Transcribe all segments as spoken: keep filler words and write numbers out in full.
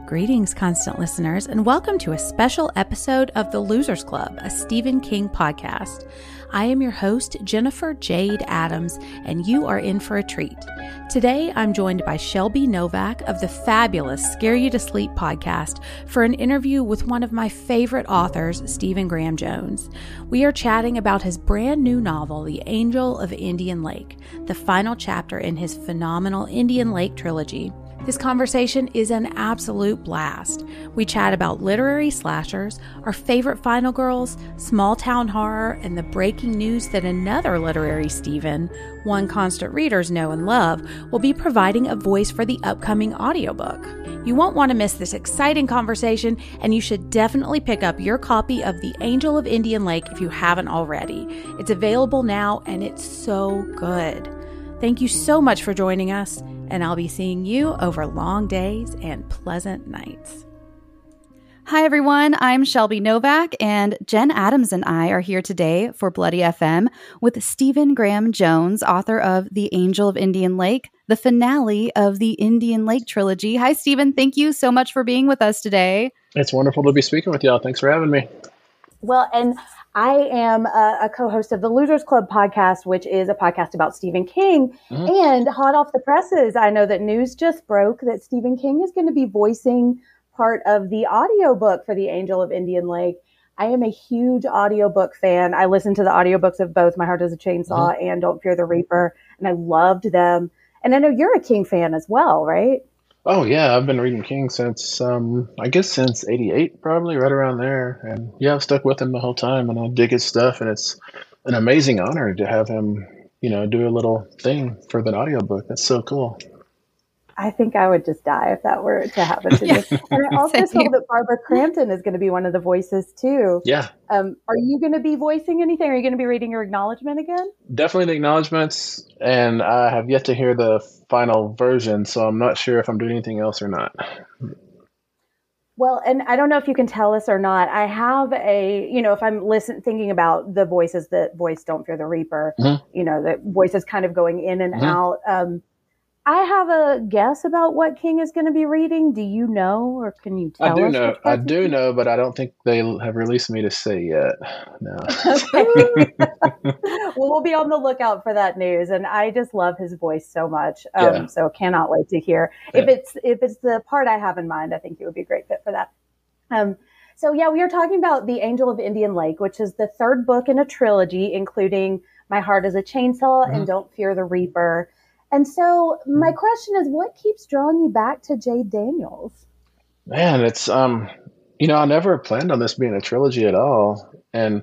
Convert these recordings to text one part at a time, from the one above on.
Greetings, constant listeners, and welcome to a special episode of The Losers Club, a Stephen King podcast. I am your host, Jennifer Jade Adams, and you are in for a treat. Today, I'm joined by Shelby Novak of the fabulous Scare You to Sleep podcast for an interview with one of my favorite authors, Stephen Graham Jones. We are chatting about his brand new novel, The Angel of Indian Lake, the final chapter in his phenomenal Indian Lake trilogy. This conversation is an absolute blast. We chat about literary slashers, our favorite final girls, small town horror, and the breaking news that another literary Stephen, one constant readers know and love, will be providing a voice for the upcoming audiobook. You won't want to miss this exciting conversation, and you should definitely pick up your copy of The Angel of Indian Lake if you haven't already. It's available now, and it's so good. Thank you so much for joining us, and I'll be seeing you over long days and pleasant nights. Hi, everyone. I'm Shelby Novak, and Jen Adams and I are here today for Bloody F M with Stephen Graham Jones, author of The Angel of Indian Lake, the finale of the Indian Lake trilogy. Hi, Stephen. Thank you so much for being with us today. It's wonderful to be speaking with y'all. Thanks for having me. Well, and I am a, a co-host of the Losers Club podcast, which is a podcast about Stephen King. Mm-hmm. And hot off the presses, I know that news just broke that Stephen King is going to be voicing part of the audiobook for The Angel of Indian Lake. I am a huge audiobook fan. I listened to the audiobooks of both My Heart is a Chainsaw mm-hmm. and Don't Fear the Reaper, and I loved them. And I know you're a King fan as well, right? Oh, yeah. I've been reading King since, um, I guess since eighty-eight, probably, right around there. And yeah, I've stuck with him the whole time, and I dig his stuff. And it's an amazing honor to have him, you know, do a little thing for the audiobook. That's so cool. I think I would just die if that were to happen to me. And I also saw that Barbara Crampton is going to be one of the voices too. Yeah. Um, are you going to be voicing anything? Are you going to be reading your acknowledgement again? Definitely the acknowledgements, and I have yet to hear the final version, so I'm not sure if I'm doing anything else or not. Well, and I don't know if you can tell us or not. I have a, you know, if I'm listening, thinking about the voices that voice Don't Fear the Reaper, mm-hmm. you know, the voices kind of going in and mm-hmm. out. Um, I have a guess about what King is going to be reading. Do you know, or can you tell us? I do know. I do know, but I don't think they have released me to say yet. No. Okay. Well, we'll be on the lookout for that news, and I just love his voice so much. Um, yeah. So cannot wait to hear. Yeah. If it's if it's the part I have in mind, I think it would be a great fit for that. Um, so yeah, we are talking about The Angel of Indian Lake, which is the third book in a trilogy, including My Heart is a Chainsaw mm-hmm. and Don't Fear the Reaper. And so my question is, what keeps drawing you back to Jade Daniels? Man, it's, um, you know, I never planned on this being a trilogy at all. And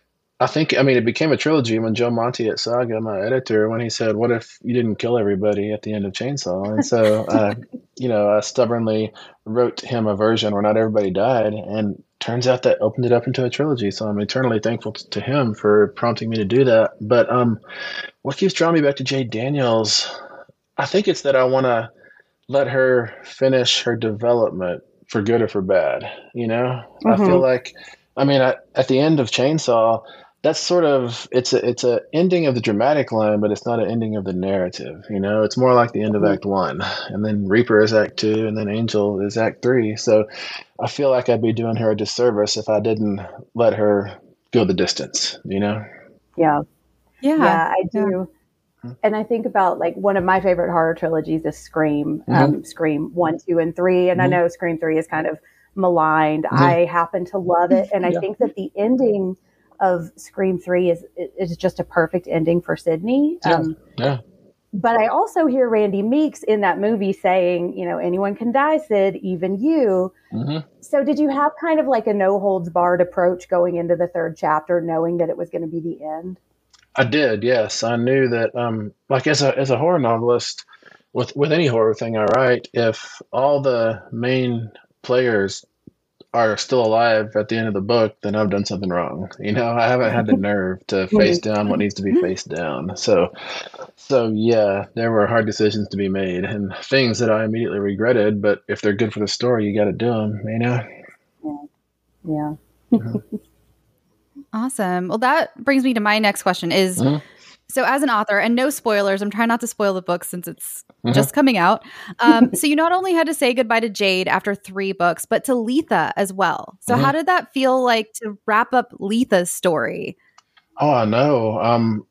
I think, I mean, it became a trilogy when Joe Monty at Saga, my editor, when he said, what if you didn't kill everybody at the end of Chainsaw? And so, uh, you know, I stubbornly wrote him a version where not everybody died. And turns out that opened it up into a trilogy. So I'm eternally thankful to him for prompting me to do that. But um, what keeps drawing me back to Jade Daniels, I think it's that I want to let her finish her development for good or for bad. You know, mm-hmm. I feel like, I mean, I, at the end of Chainsaw, that's sort of, it's a, it's a ending of the dramatic line, but it's not an ending of the narrative. You know, it's more like the end of Act One, and then Reaper is Act Two, and then Angel is Act Three. So I feel like I'd be doing her a disservice if I didn't let her go the distance, you know? Yeah. Yeah. Yeah, I do. Yeah. And I think about, like, one of my favorite horror trilogies is Scream, mm-hmm. um, Scream one, two, and three. And mm-hmm. I know Scream three is kind of maligned. Mm-hmm. I happen to love it. And I yeah. think that the ending of Scream three is is just a perfect ending for Sydney. Yeah. Um, yeah. But I also hear Randy Meeks in that movie saying, you know, anyone can die, Sid, even you. Mm-hmm. So did you have kind of like a no holds barred approach going into the third chapter, knowing that it was going to be the end? I did, yes. I knew that, um, like as a as a horror novelist, with with any horror thing I write, if all the main players are still alive at the end of the book, then I've done something wrong. You know, I haven't had the nerve to face down what needs to be faced down. So, so yeah, there were hard decisions to be made and things that I immediately regretted, but if they're good for the story, you got to do them, you know? Yeah. Yeah. Mm-hmm. Awesome. Well, that brings me to my next question is, mm-hmm. So as an author, and no spoilers, I'm trying not to spoil the book since it's mm-hmm. just coming out. Um, so you not only had to say goodbye to Jade after three books, but to Letha as well. So mm-hmm. how did that feel like to wrap up Letha's story? Oh, I know. Um,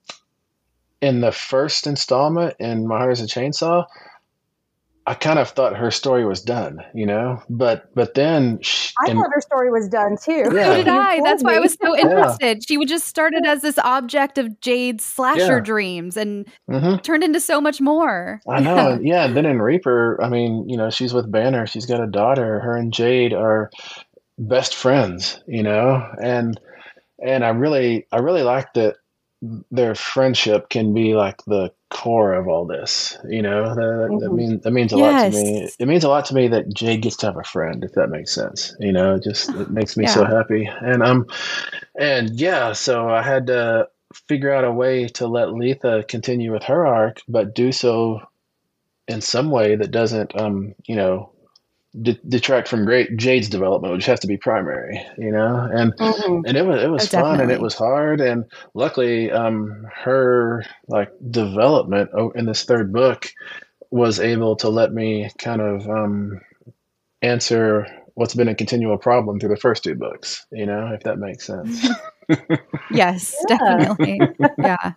in the first installment in My Heart is a Chainsaw, I kind of thought her story was done, you know, but but then she, I and, thought her story was done too. Yeah. So did I. That's why I was so interested. Yeah. She would just started as this object of Jade's slasher yeah. dreams and mm-hmm. turned into so much more. I know. Yeah. And then in Reaper, I mean, you know, she's with Banner. She's got a daughter. Her and Jade are best friends, you know, and and I really I really like that their friendship can be like the core of all this, you know. That, mm-hmm. that means that means a yes. lot to me. It means a lot to me that Jade gets to have a friend, if that makes sense. You know, it just it makes me yeah. so happy. And um, and yeah, so I had to figure out a way to let Letha continue with her arc, but do so in some way that doesn't, um, you know, de- detract from great Jade's development, which has to be primary, you know. And mm-hmm. and it was it was oh, fun definitely. And it was hard, and luckily um her like development in this third book was able to let me kind of um answer what's been a continual problem through the first two books, you know, if that makes sense. Yes, yeah. Definitely. Yeah.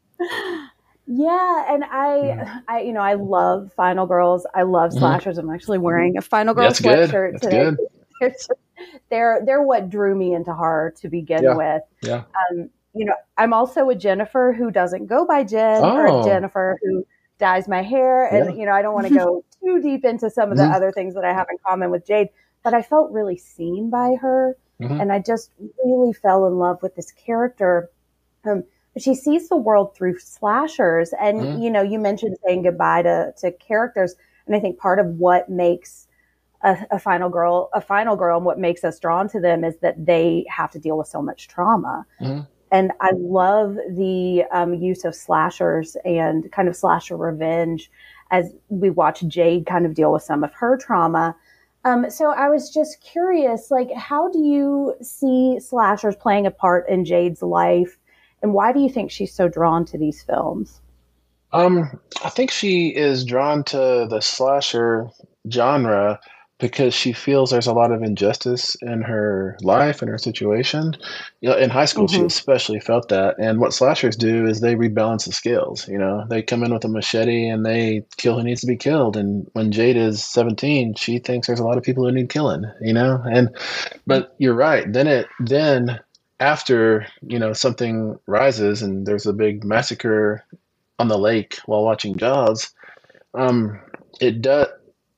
Yeah, and I, yeah. I, you know, I love Final Girls. I love slashers. Mm-hmm. I'm actually wearing a Final Girls That's sweatshirt good. today. That's good. they're they're what drew me into horror to begin yeah. with. Yeah. Um, you know, I'm also a Jennifer who doesn't go by Jen, oh. or a Jennifer who dyes my hair, and yeah. you know, I don't want to go too deep into some of the mm-hmm. other things that I have in common with Jade, but I felt really seen by her, mm-hmm. and I just really fell in love with this character. Um, She sees the world through slashers. And, mm-hmm. you know, you mentioned saying goodbye to, to characters. And I think part of what makes a, a final girl, a final girl and what makes us drawn to them is that they have to deal with so much trauma. Mm-hmm. And I love the um, use of slashers and kind of slasher revenge as we watch Jade kind of deal with some of her trauma. Um, so I was just curious, like, how do you see slashers playing a part in Jade's life? And why do you think she's so drawn to these films? Um, I think she is drawn to the slasher genre because she feels there's a lot of injustice in her life and her situation. You know, in high school, mm-hmm. she especially felt that. And what slashers do is they rebalance the scales. You know, they come in with a machete and they kill who needs to be killed. And when Jade is seventeen, she thinks there's a lot of people who need killing. You know, and but you're right. Then it then. After, you know, something rises and there's a big massacre on the lake while watching Jaws, um, it does.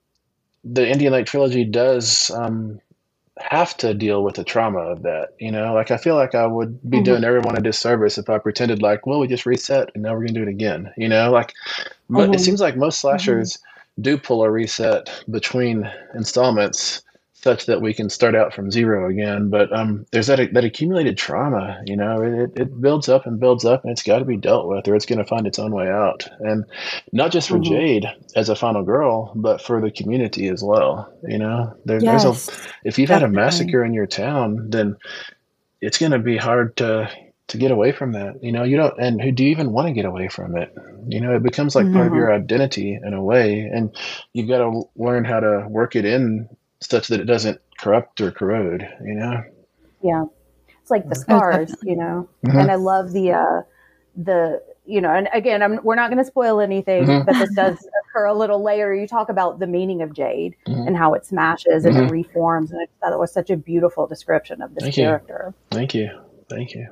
The Indian Lake trilogy does um, have to deal with the trauma of that. You know, like I feel like I would be mm-hmm. doing everyone a disservice if I pretended like, well, we just reset and now we're gonna do it again. You know, like, but mm-hmm. it seems like most slashers mm-hmm. do pull a reset between installments, such that we can start out from zero again. But um, there's that that accumulated trauma, you know, it, it builds up and builds up, and it's got to be dealt with, or it's going to find its own way out. And not just for mm-hmm. Jade as a final girl, but for the community as well. You know, there, yes, there's a if you've definitely. had a massacre in your town, then it's going to be hard to to get away from that. You know, you don't, and who do you even want to get away from it? You know, it becomes like mm-hmm. part of your identity in a way, and you've got to learn how to work it in such that it doesn't corrupt or corrode, you know? Yeah. It's like the scars, you know? Mm-hmm. And I love the, uh, the, you know, and again, I'm, we're not going to spoil anything, mm-hmm. but this does occur a little later. You talk about the meaning of Jade mm-hmm. and how it smashes and mm-hmm. it reforms. And I thought it was such a beautiful description of this Thank character. You. Thank you. Thank you.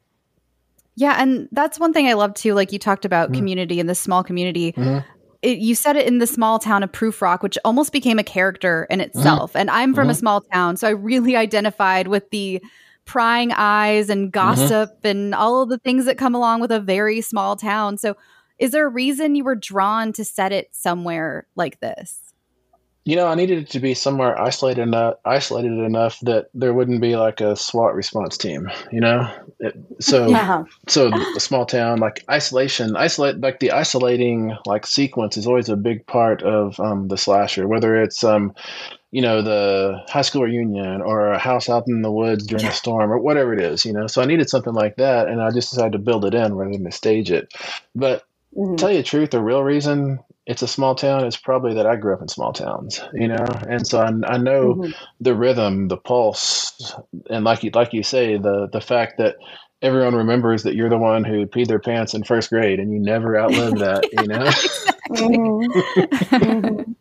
Yeah. And that's one thing I love too. Like you talked about mm-hmm. community and this small community. Mm-hmm. It, you said it in the small town of Proof Rock, which almost became a character in itself. Mm-hmm. And I'm from mm-hmm. a small town, so I really identified with the prying eyes and gossip mm-hmm. and all of the things that come along with a very small town. So is there a reason you were drawn to set it somewhere like this? You know, I needed it to be somewhere isolated enough, isolated enough that there wouldn't be like a SWAT response team. You know, it, so Yeah. so a small town, like isolation, isolate like the isolating like sequence is always a big part of um, the slasher. Whether it's um, you know, the high school reunion or a house out in the woods during a storm or whatever it is. You know, so I needed something like that, and I just decided to build it in rather than stage it. But Mhm. tell you the truth, the real reason it's a small town is probably that I grew up in small towns, you know, and so I, I know Mhm. the rhythm, the pulse, and like you like you say, the the fact that everyone remembers that you're the one who peed their pants in first grade, and you never outlived that, you know. Exactly. Mhm. Mhm.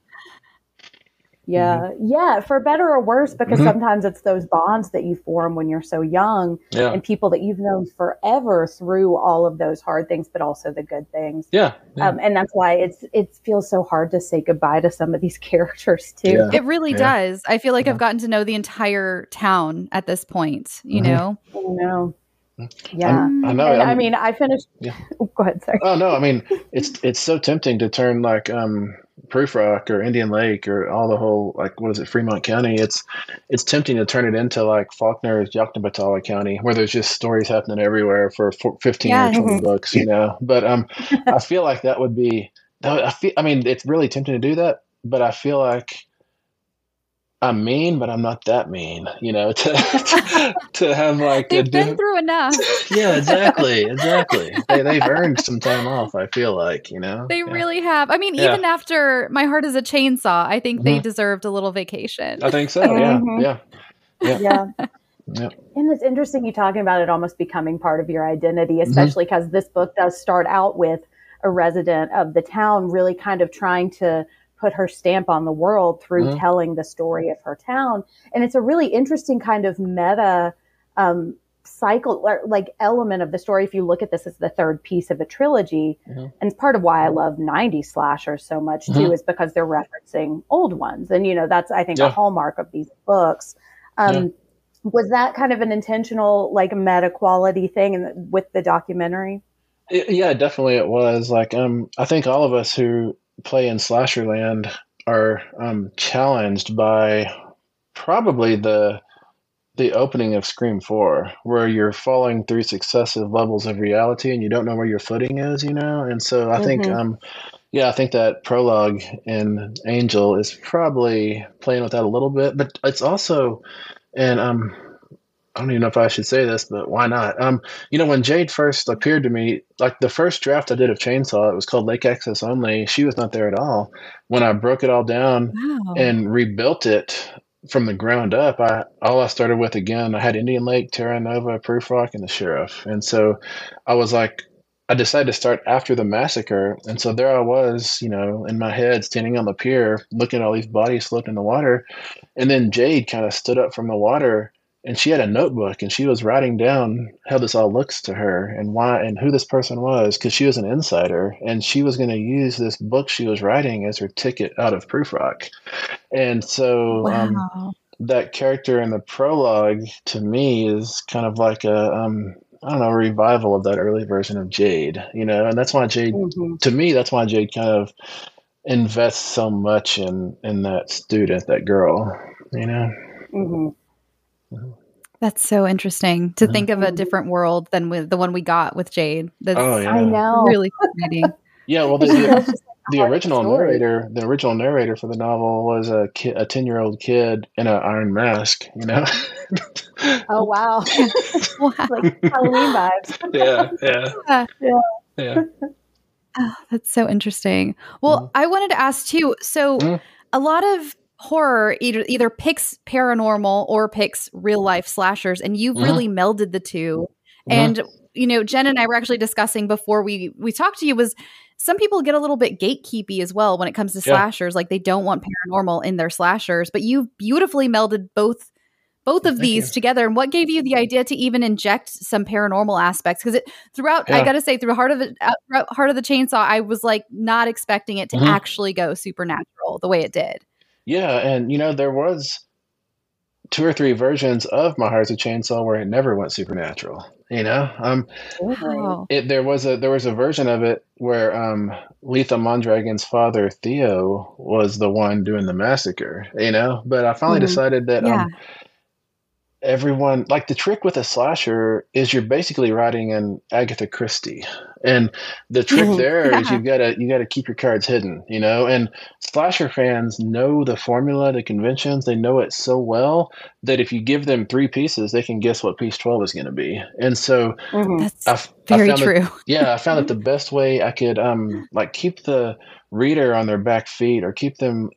Yeah. Yeah. For better or worse, because Mhm. sometimes it's those bonds that you form when you're so young Yeah, and people that you've known forever through all of those hard things, but also the good things. yeah, yeah, Um, and that's why it's, it feels so hard to say goodbye to some of these characters too. Yeah. It really Yeah. does. I feel like Yeah. I've gotten to know the entire town at this point, you Mhm. know? I know. I'm- Yeah. I know. And I I'm- mean, I finished. Yeah. Oh, go ahead. Sorry. Oh no, I mean it's it's so tempting to turn like um Proof Rock or Indian Lake or all the whole like what is it, Fremont County. It's it's tempting to turn it into like Faulkner's Yoknapatawpha County, where there's just stories happening everywhere for four, fifteen Yes. or twenty Mhm. books, you know. But um, I feel like that would be. that would- I feel. I mean, it's really tempting to do that, but I feel like I'm mean, but I'm not that mean, you know. To to have like a They've been di- through enough. yeah, exactly, exactly. They they've earned some time off. I feel like, you know. They Yeah. really have. I mean, Yeah. even after My Heart is a Chainsaw, I think they Mhm. deserved a little vacation. I think so. Yeah, Mhm. yeah, yeah, Yeah. yeah. And it's interesting you talking about it almost becoming part of your identity, Mm-hmm. especially because this book does start out with a resident of the town really kind of trying to put her stamp on the world through Mhm. telling the story of her town. And it's a really interesting kind of meta um, cycle, or, like element of the story. If you look at this as the third piece of a trilogy, Mhm. and part of why I love nineties slashers so much too Mhm. is because they're referencing old ones. And, you know, that's, I think, Yeah. a hallmark of these books. Um, Yeah. Was that kind of an intentional, like, meta quality thing in, with the documentary? It- yeah, definitely it was. Like, um, I think all of us who play in Slasherland are um challenged by probably the the opening of Scream four, where you're falling through successive levels of reality and you don't know where your footing is, you know? And so I think, Mhm. um, yeah, I think that prologue in Angel is probably playing with that a little bit, but it's also, and um, I don't even know if I should say this, but why not? Um, you know, when Jade first appeared to me, like the first draft I did of Chainsaw, it was called Lake Access Only. She was not there at all. When I broke it all down Wow. and rebuilt it from the ground up, I all I started with again, I had Indian Lake, Terra Nova, Proof Rock, and the Sheriff. And so I was like, I decided to start after the massacre. And so there I was, you know, in my head, standing on the pier, looking at all these bodies floating in the water. And then Jade kind of stood up from the water and she had a notebook and she was writing down how this all looks to her and why and who this person was, because she was an insider and she was going to use this book she was writing as her ticket out of Proof Rock. And so um, Wow. that character in the prologue to me is kind of like a um, I don't know, a revival of that early version of Jade, you know, and that's why Jade, Mhm. to me, that's why Jade kind of invests so much in in that student, that girl, you know. Mhm. That's so interesting to Mhm. think of a Mhm. different world than with the one we got with Jade. That's Oh yeah, I know. really fascinating. yeah. Well, the, It feels the, just like a the hard original story. narrator, the original narrator for the novel was a kid, a ten year old kid in an iron mask, you know. Oh, wow. Wow. Like Halloween vibes. yeah, yeah, Yeah. Yeah. yeah. Oh, that's so interesting. Well, Mhm. I wanted to ask too. So, Mhm. a lot of horror either either picks paranormal or picks real life slashers, and you've Mhm. really melded the two. Mhm. And you know, Jen and I were actually discussing before we we talked to you was some people get a little bit gatekeepy as well when it comes to Yeah. slashers, like they don't want paranormal in their slashers. But you've beautifully melded both both of Thank these you. together. And what gave you the idea to even inject some paranormal aspects? Because it throughout, I Yeah. got to say, through Heart of the uh, throughout Heart of the Chainsaw, I was like not expecting it to Mhm. actually go supernatural the way it did. Yeah, and you know there was two or three versions of My Heart's a Chainsaw where it never went supernatural. You know, um, Wow. it, there was a there was a version of it where um, Letha Mondragon's father Theo was the one doing the massacre. You know, but I finally Mhm. decided that Yeah. um, everyone like the trick with a slasher is you're basically writing an Agatha Christie, and the trick Mhm. there is Yeah. you've got to you got to keep your cards hidden, you know. And slasher fans know the formula, the conventions. They know it so well that if you give them three pieces, they can guess what piece twelve is going to be. And so Mhm. That's I, f- I very found true. that yeah, I found that the best way I could um like keep the reader on their back feet or keep them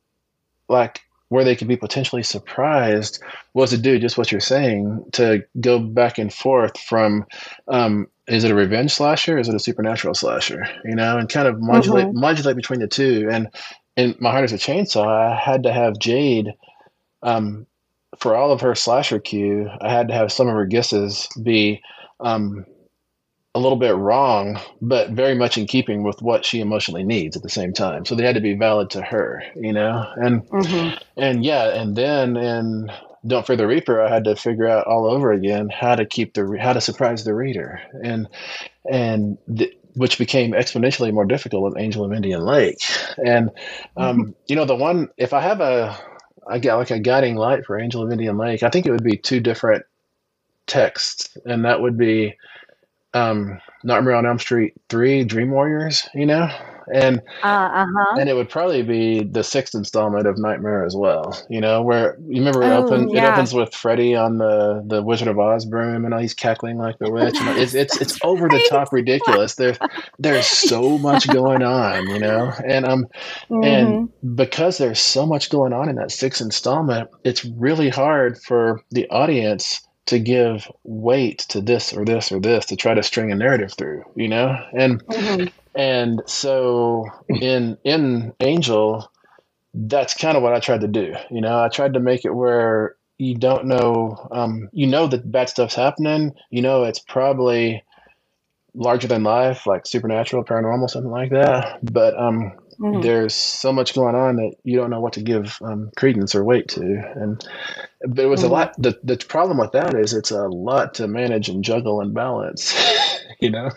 like where they could be potentially surprised was to do just what you're saying, to go back and forth from um, is it a revenge slasher, is it a supernatural slasher, you know, and kind of modulate Mhm. modulate between the two. And in My Heart is a Chainsaw, I had to have Jade um, for all of her slasher cue. I had to have some of her guesses be um, a little bit wrong, but very much in keeping with what she emotionally needs at the same time. So they had to be valid to her, you know? And Mhm. and yeah, and then in Don't Fear the Reaper, I had to figure out all over again how to keep the how to surprise the reader, and and th- which became exponentially more difficult with Angel of Indian Lake. And um, you know, the one if I have a I got like a guiding light for Angel of Indian Lake, I think it would be two different texts, and that would be um, Nightmare on Elm Street three, Dream Warriors, you know, and Uh, uh-huh. and it would probably be the sixth installment of Nightmare as well, you know, where you remember it Oh, open it yeah. opens with Freddy on the the Wizard of Oz broom, and he's cackling like the witch, and it's Yes, it's it's that's over the right. top ridiculous. There's there's so much going on, you know, and um and Mhm. because there's so much going on in that sixth installment, it's really hard for the audience to give weight to this or this or this to try to string a narrative through, you know? And Mhm. and so in in Angel, that's kind of what I tried to do. You know, I tried to make it where you don't know, um, you know that bad stuff's happening. You know, it's probably larger than life, like supernatural, paranormal, something like that. But um, Mhm. there's so much going on that you don't know what to give um, credence or weight to. And but it was a Mhm. lot. The the problem with that is it's a lot to manage and juggle and balance. You know.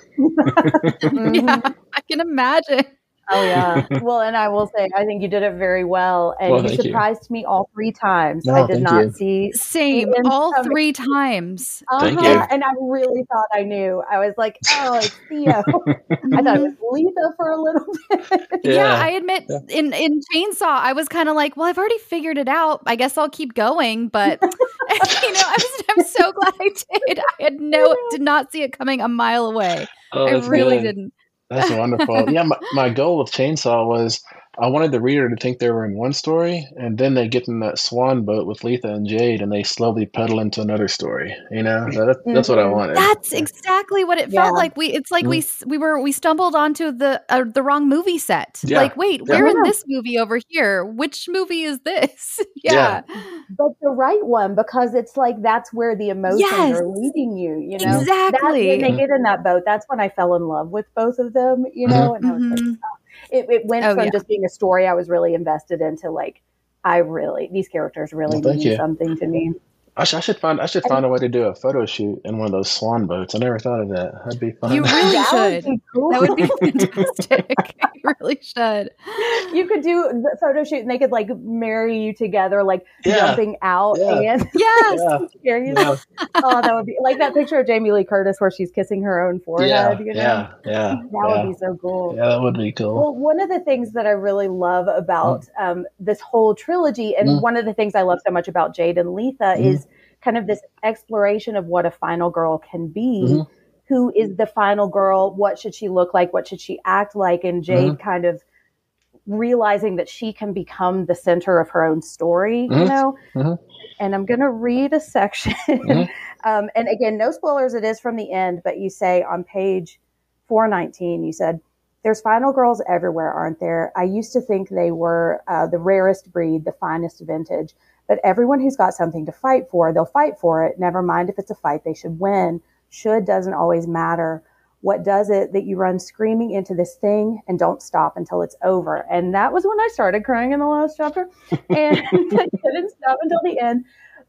Yeah, Mhm. I can imagine. Oh yeah. Well, and I will say, I think you did it very well, and Well, you thank you. surprised me all three times. I No, did thank not you. see Same, the end all coming. three times. Thank Uh-huh. you. And I really thought I knew. I was like, oh, it's Theo. I thought it Mhm. was Letha for a little bit. Yeah, Yeah. I admit Yeah. in in Chainsaw, I was kind of like, well, I've already figured it out. I guess I'll keep going. But you know, I was I'm so glad I did. I had no did not see it coming a mile away. Oh, I that's really good. didn't. That's wonderful. Yeah, my, my goal with Chainsaw was I wanted the reader to think they were in one story, and then they get in that swan boat with Letha and Jade, and they slowly pedal into another story. You know, that, that's what I Mhm. wanted. That's exactly what it Yeah. felt like. We it's like we s- we were we stumbled onto the uh, the wrong movie set. Yeah. Like, wait, Yeah. we're in Yeah. this movie over here. Which movie is this? Yeah. Yeah. But the right one, because it's like that's where the emotions Yes. are leading you, you know? That Exactly. when they get in that boat, that's when I fell in love with both of them, you know? And I was like, Mhm. oh. it, it went Oh, from yeah. just being a story I was really invested in to like, I really, these characters really Well, thank mean you. something to me. I, sh- I should find I should And find a way to do a photo shoot in one of those swan boats. I never thought of that. That'd be fun. You really that would should. be cool. That would be fantastic. You really should. You could do the photo shoot and they could like marry you together, like Yeah. jumping out Yeah. and Yes. Yeah. carry you. Yeah. Oh, that would be like that picture of Jamie Lee Curtis where she's kissing her own forehead, Yeah. you know? Yeah. Yeah. That Yeah. would be so cool. Yeah. That would be cool. Well, one of the things that I really love about um, this whole trilogy, and Mm. one of the things I love so much about Jade and Letha Mhm. is kind of this exploration of what a final girl can be. Mhm. Who is the final girl? What should she look like? What should she act like? And Jade Mhm. kind of realizing that she can become the center of her own story, you Mhm. know? Mhm. And I'm going to read a section. Mhm. um, and again, no spoilers. It is from the end, but you say on page four nineteen, you said, there's final girls everywhere, aren't there? I used to think they were uh, the rarest breed, the finest vintage. But everyone who's got something to fight for, they'll fight for it. Never mind if it's a fight they should win. Should doesn't always matter. What does it that you run screaming into this thing and don't stop until it's over? And that was when I started crying in the last chapter. And I didn't stop until the end.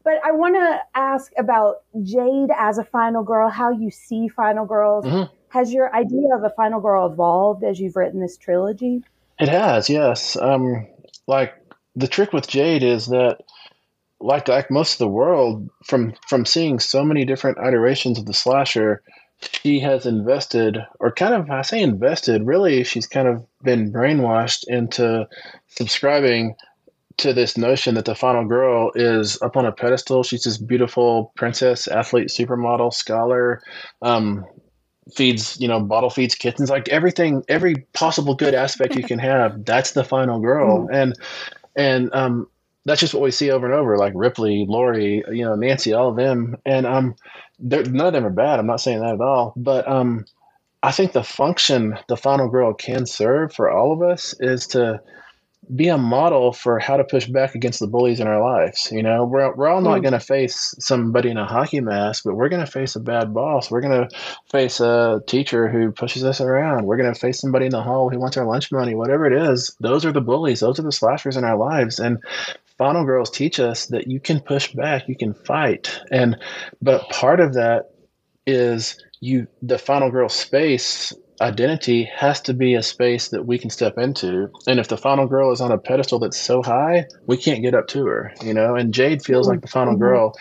but I want to ask about Jade as a final girl, how you see final girls. Mm-hmm. Has your idea of a final girl evolved as you've written this trilogy? It has, yes. Um, like the trick with Jade is that, like like most of the world, from from seeing so many different iterations of the slasher, she has invested, or kind of, I say invested, really, she's kind of been brainwashed into subscribing to this notion that the final girl is up on a pedestal. She's this beautiful princess, athlete, supermodel, scholar, um, feeds, you know, bottle feeds kittens, like everything, every possible good aspect you can have. That's the final girl. Mm. And, and, um, that's just what we see over and over, like Ripley, Laurie, you know, Nancy, all of them. And, um, none of them are bad. I'm not saying that at all, but, um, I think the function the final girl can serve for all of us is to be a model for how to push back against the bullies in our lives. You know, we're, we're all not mm. going to face somebody in a hockey mask, but we're going to face a bad boss. We're going to face a teacher who pushes us around. We're going to face somebody in the hall who wants our lunch money, whatever it is. Those are the bullies. Those are the slashers in our lives. And final girls teach us that you can push back, you can fight. And, but part of that is you, the final girl space identity has to be a space that we can step into. And if the final girl is on a pedestal that's so high, we can't get up to her, you know? And Jade feels like the final girl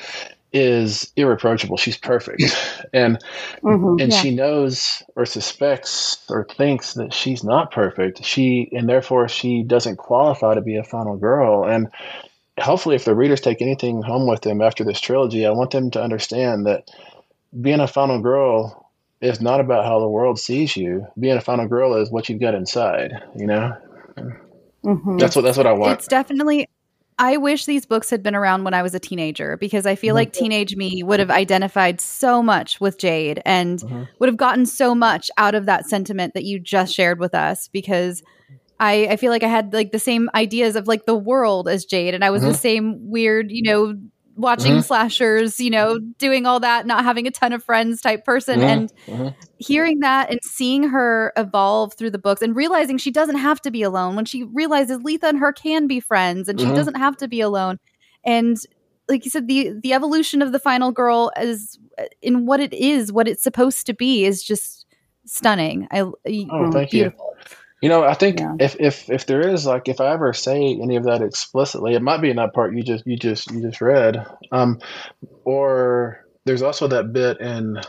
is irreproachable. She's perfect. And mm-hmm, and yeah. she knows or suspects or thinks that she's not perfect. She and therefore she doesn't qualify to be a final girl. And hopefully if the readers take anything home with them after this trilogy, I want them to understand that being a final girl is not about how the world sees you. Being a final girl is what you've got inside, you know? Mm-hmm. That's what, that's what I want. It's definitely, I wish these books had been around when I was a teenager, because I feel mm-hmm. like teenage me would have identified so much with Jade and mm-hmm. would have gotten so much out of that sentiment that you just shared with us, because I, I feel like I had like the same ideas of like the world as Jade, and I was mm-hmm. the same weird, you know, watching mm-hmm. slashers, you know, doing all that, not having a ton of friends type person. Mm-hmm. And mm-hmm. hearing that and seeing her evolve through the books and realizing she doesn't have to be alone, when she realizes Letha and her can be friends and mm-hmm. she doesn't have to be alone. And like you said, the, the evolution of the final girl is in what it is, what it's supposed to be, is just stunning. I, oh, thank beautiful. You. You know, I think yeah. if, if, if there is, like, if I ever say any of that explicitly, it might be in that part you just you just you just read. Um, or there's also that bit in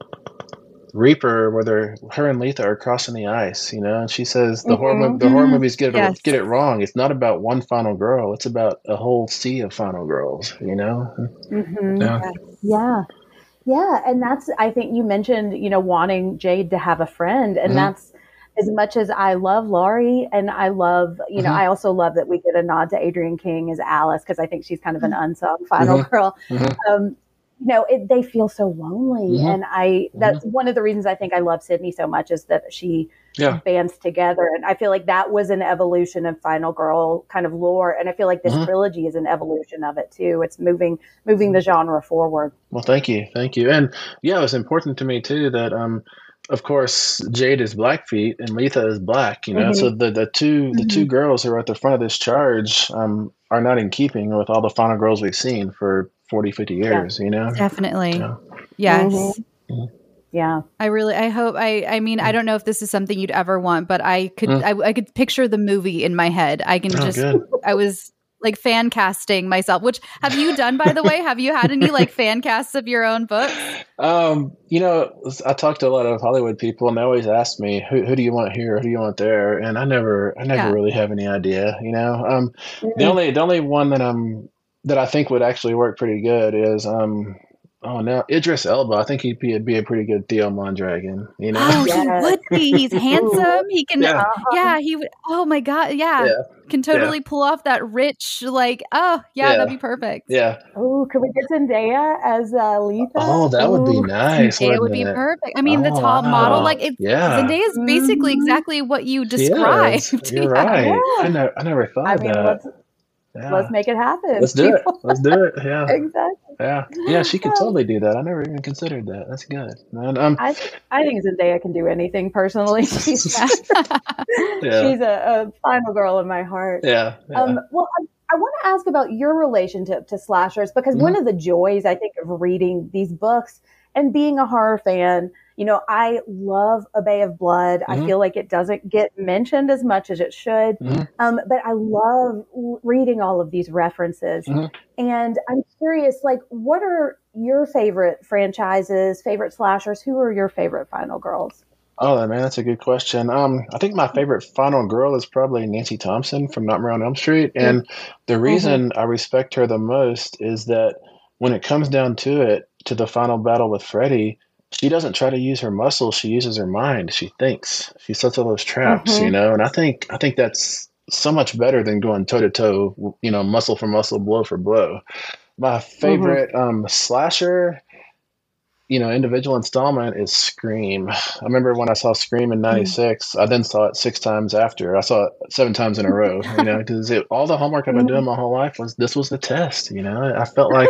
Reaper where they're, her and Letha are crossing the ice, you know, and she says the mm-hmm. horror the horror movies get yes. it, get it wrong. It's not about one final girl. It's about a whole sea of final girls, you know. Mm-hmm. Yeah. yeah, yeah, and that's, I think you mentioned, you know, wanting Jade to have a friend, and mm-hmm. that's. As much as I love Laurie, and I love, you know, mm-hmm. I also love that we get a nod to Adrienne King as Alice, because I think she's kind of an unsung final mm-hmm. girl. Mm-hmm. Um, you know, it, they feel so lonely. Mm-hmm. And I, that's mm-hmm. one of the reasons I think I love Sydney so much, is that she yeah. bands together. And I feel like that was an evolution of final girl kind of lore. And I feel like this mm-hmm. trilogy is an evolution of it too. It's moving, moving the genre forward. Well, thank you. Thank you. And yeah, it was important to me too that, um, of course, Jade is Blackfeet and Letha is black, you know, mm-hmm. so the, the two the mm-hmm. two girls who are at the front of this charge um, are not in keeping with all the final girls we've seen for forty, fifty years, yeah. you know? Definitely. Yeah. Yes. Mm-hmm. Yeah. I really, I hope, I I mean, I don't know if this is something you'd ever want, but I could, mm. I, I could picture the movie in my head. I can oh, just, good. I was like fan casting myself, which have you done, by the way? Have you had any like fan casts of your own books? Um, you know, I talk to a lot of Hollywood people and they always ask me, who, who do you want here? Who do you want there? And I never, I never yeah. really have any idea, you know? Um, mm-hmm. the only, the only one that I'm, that I think would actually work pretty good is, um, oh no, Idris Elba. I think he'd be, be a pretty good Theo Mondragon, you know? Oh, he would be. He's handsome. He can, yeah, yeah he would. Oh my God. Yeah. yeah. Can totally yeah. pull off that rich, like, oh yeah, yeah. that'd be perfect. Yeah. Oh, could we get Zendaya as uh, Letha? Oh, that would be nice. Zendaya would be it? perfect. I mean, oh, the top wow. model, like, it, yeah. Zendaya is basically exactly what you described. You're yeah. right. I, know, I never thought I mean, of that. Yeah. Let's make it happen. Let's do it. Let's do it. Yeah. Exactly. Yeah. Yeah. She could totally do that. I never even considered that. That's good. And, um, I think, I think Zendaya can do anything personally. She's, yeah. she's a, a final girl in my heart. Yeah. yeah. Um, well, I, I want to ask about your relationship to slashers, because mm-hmm. one of the joys, I think, of reading these books and being a horror fan, you know, I love A Bay of Blood. Mm-hmm. I feel like it doesn't get mentioned as much as it should. Mm-hmm. Um, but I love reading all of these references. Mm-hmm. And I'm curious, like, what are your favorite franchises, favorite slashers? Who are your favorite final girls? Oh, man, that's a good question. Um, I think my favorite final girl is probably Nancy Thompson from Nightmare on Elm Street. And mm-hmm. the reason mm-hmm. I respect her the most is that when it comes down to it, to the final battle with Freddy, she doesn't try to use her muscles. She uses her mind. She thinks. She sets all those traps, mm-hmm. you know, and I think I think that's so much better than going toe to toe, you know, muscle for muscle, blow for blow. My favorite mm-hmm. um, slasher, you know, individual installment is Scream. I remember when I saw Scream in ninety-six, mm-hmm. I then saw it six times after. I saw it seven times in a row, you know, because all the homework I've been doing my whole life was, this was the test, you know. I felt like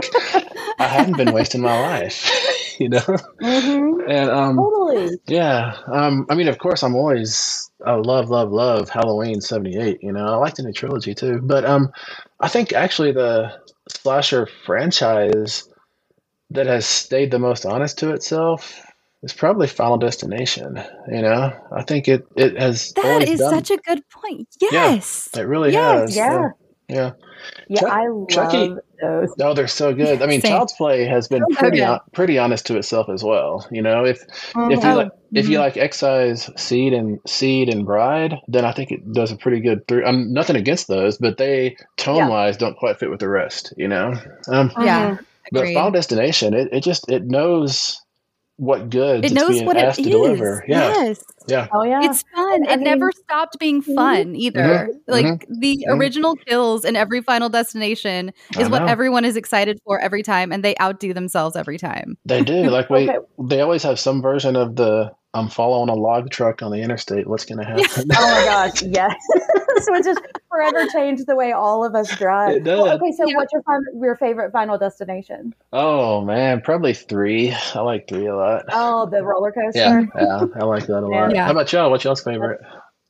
I hadn't been wasting my life, you know. Mm-hmm. And um, totally. Yeah. Um, I mean, of course, I'm always, I love, love, love Halloween seventy-eight, you know. I like the new trilogy too. But um, I think actually the slasher franchise that has stayed the most honest to itself is probably Final Destination. You know, I think it, it has that always is done. Such a good point. Yes. Yeah, it really yes, has. Yeah. Yeah. Yeah. Yeah, Chuck, I love Chucky, those. No, they're so good. I mean, Same. Child's Play has been pretty on, pretty honest to itself as well. You know, if mm-hmm. if you like mm-hmm. if you like Excise, Seed, and Seed and Bride, then I think it does a pretty good. Through. I'm nothing against those, but they tone wise yeah. don't quite fit with the rest. You know. Um, yeah. But Agreed. Final Destination, it, it just it knows what goods it it's knows being what asked it to is. deliver. Yeah. Yes. Yeah. Oh yeah. It's fun. I it mean, never stopped being fun either. Mm-hmm. Like mm-hmm. the mm-hmm. original kills in every Final Destination is what everyone is excited for every time, and they outdo themselves every time. They do. Like we, okay. they always have some version of the I'm following a log truck on the interstate. What's going to happen? Oh my gosh, yes. So it just forever changed the way all of us drive. It does. Well, okay, so yeah. what's your fun, your favorite Final Destination? Oh man, probably three. I like three a lot. Oh, the roller coaster. Yeah, yeah, I like that a lot. Yeah. How about y'all? What's y'all's favorite?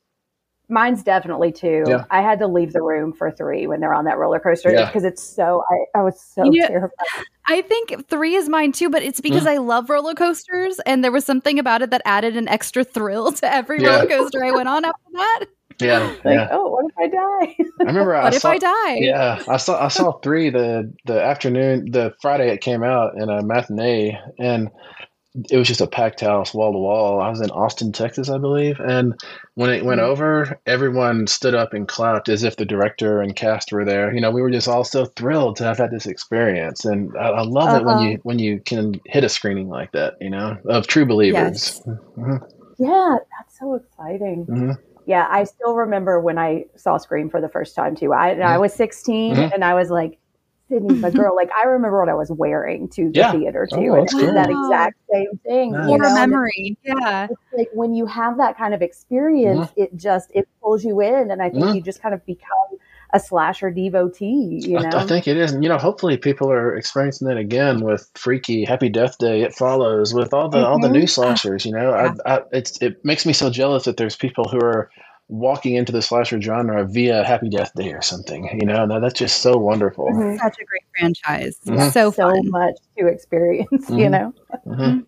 Mine's definitely two. Yeah. I had to leave the room for three when they're on that roller coaster yeah. because it's so, I, I was so you know, terrified. I think three is mine too, but it's because mm. I love roller coasters, and there was something about it that added an extra thrill to every yeah. roller coaster I went on after that. Yeah, like, yeah. oh, what if I die? I remember. what I if saw, I die? Yeah, I saw. I saw three the the afternoon, the Friday it came out in a matinee, and it was just a packed house, wall to wall. I was in Austin, Texas, I believe, and when it went mm-hmm. over, everyone stood up and clapped as if the director and cast were there. You know, we were just all so thrilled to have had this experience, and I, I love uh-huh. it when you when you can hit a screening like that. You know, of true believers. Yes. Mm-hmm. Yeah, that's so exciting. Mm-hmm. Yeah, I still remember when I saw Scream for the first time too. I mm-hmm. I was sixteen mm-hmm. and I was like, Sydney's my girl. Like I remember what I was wearing to the yeah. theater too. Oh, and it was cool. that exact same thing. Nice. You Or know? a memory. Yeah. It's like when you have that kind of experience, mm-hmm. it just it pulls you in, and I think mm-hmm. you just kind of become a slasher devotee, you know? I, I think it is. And, you know, hopefully people are experiencing that again with Freaky, Happy Death Day, It Follows, with all the mm-hmm. all the new slashers, you know? Yeah. I, I, it's It makes me so jealous that there's people who are walking into the slasher genre via Happy Death Day or something, you know? Now, that's just so wonderful. Mm-hmm. Such a great franchise. Mm-hmm. So So fun. much to experience, mm-hmm. you know? Mm-hmm.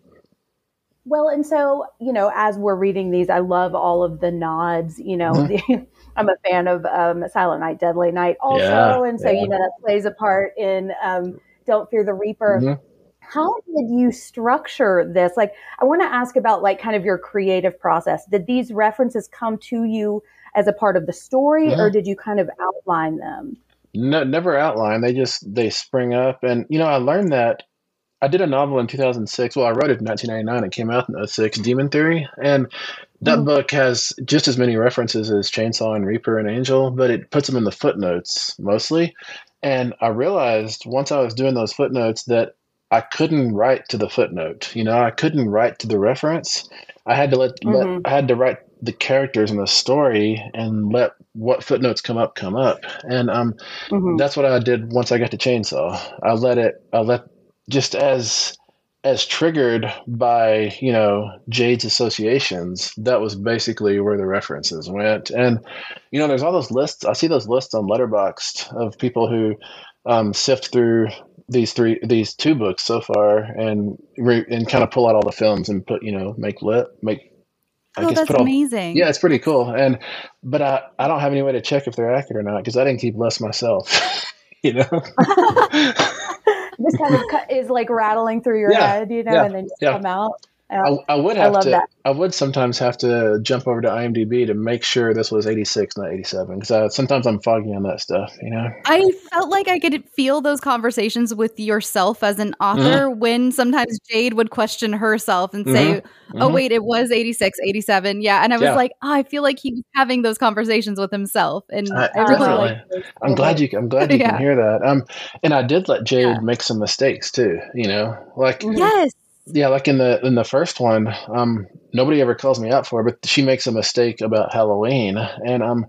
Well, and so, you know, as we're reading these, I love all of the nods, you know, mm-hmm. the, I'm a fan of um, Silent Night, Deadly Night also. Yeah, and so, yeah. you know, that plays a part in um, Don't Fear the Reaper. Mm-hmm. How did you structure this? Like, I want to ask about like kind of your creative process. Did these references come to you as a part of the story mm-hmm. or did you kind of outline them? No, never outline. They just, they spring up. And, you know, I learned that I did a novel in two thousand six. Well, I wrote it in nineteen ninety-nine. It came out in oh six, Demon Theory. And that mm. book has just as many references as Chainsaw and Reaper and Angel, but it puts them in the footnotes mostly. And I realized once I was doing those footnotes that I couldn't write to the footnote. You know, I couldn't write to the reference. I had to let, mm-hmm. let I had to write the characters in the story and let what footnotes come up come up. And um, mm-hmm. that's what I did once I got to Chainsaw. I let it. I let just as as triggered by, you know, Jade's associations. That was basically where the references went. And you know, there's all those lists. I see those lists on Letterboxd of people who um, sift through these three, these two books so far, and re, and kind of pull out all the films and put, you know, make lit, make. I oh, guess that's put all, amazing. Yeah, it's pretty cool. And but I, I don't have any way to check if they're accurate or not because I didn't keep lists myself. You know. This kind of is like rattling through your yeah, head, you know, yeah, and then just yeah. come out. I, I would have I to. That. I would sometimes have to jump over to IMDb to make sure this was eighty-six, not eighty-seven, because sometimes I'm foggy on that stuff. You know, I felt like I could feel those conversations with yourself as an author mm-hmm. when sometimes Jade would question herself and say, mm-hmm. "Oh, mm-hmm. wait, it was eighty-six, eighty-seven." Yeah, and I was yeah. like, oh, I feel like he was having those conversations with himself, and I, I really like. I'm glad you. I'm glad you yeah. can hear that. Um, and I did let Jade yeah. make some mistakes too. You know, like yes. Yeah, like in the in the first one, um, nobody ever calls me out for it, but she makes a mistake about Halloween, and um,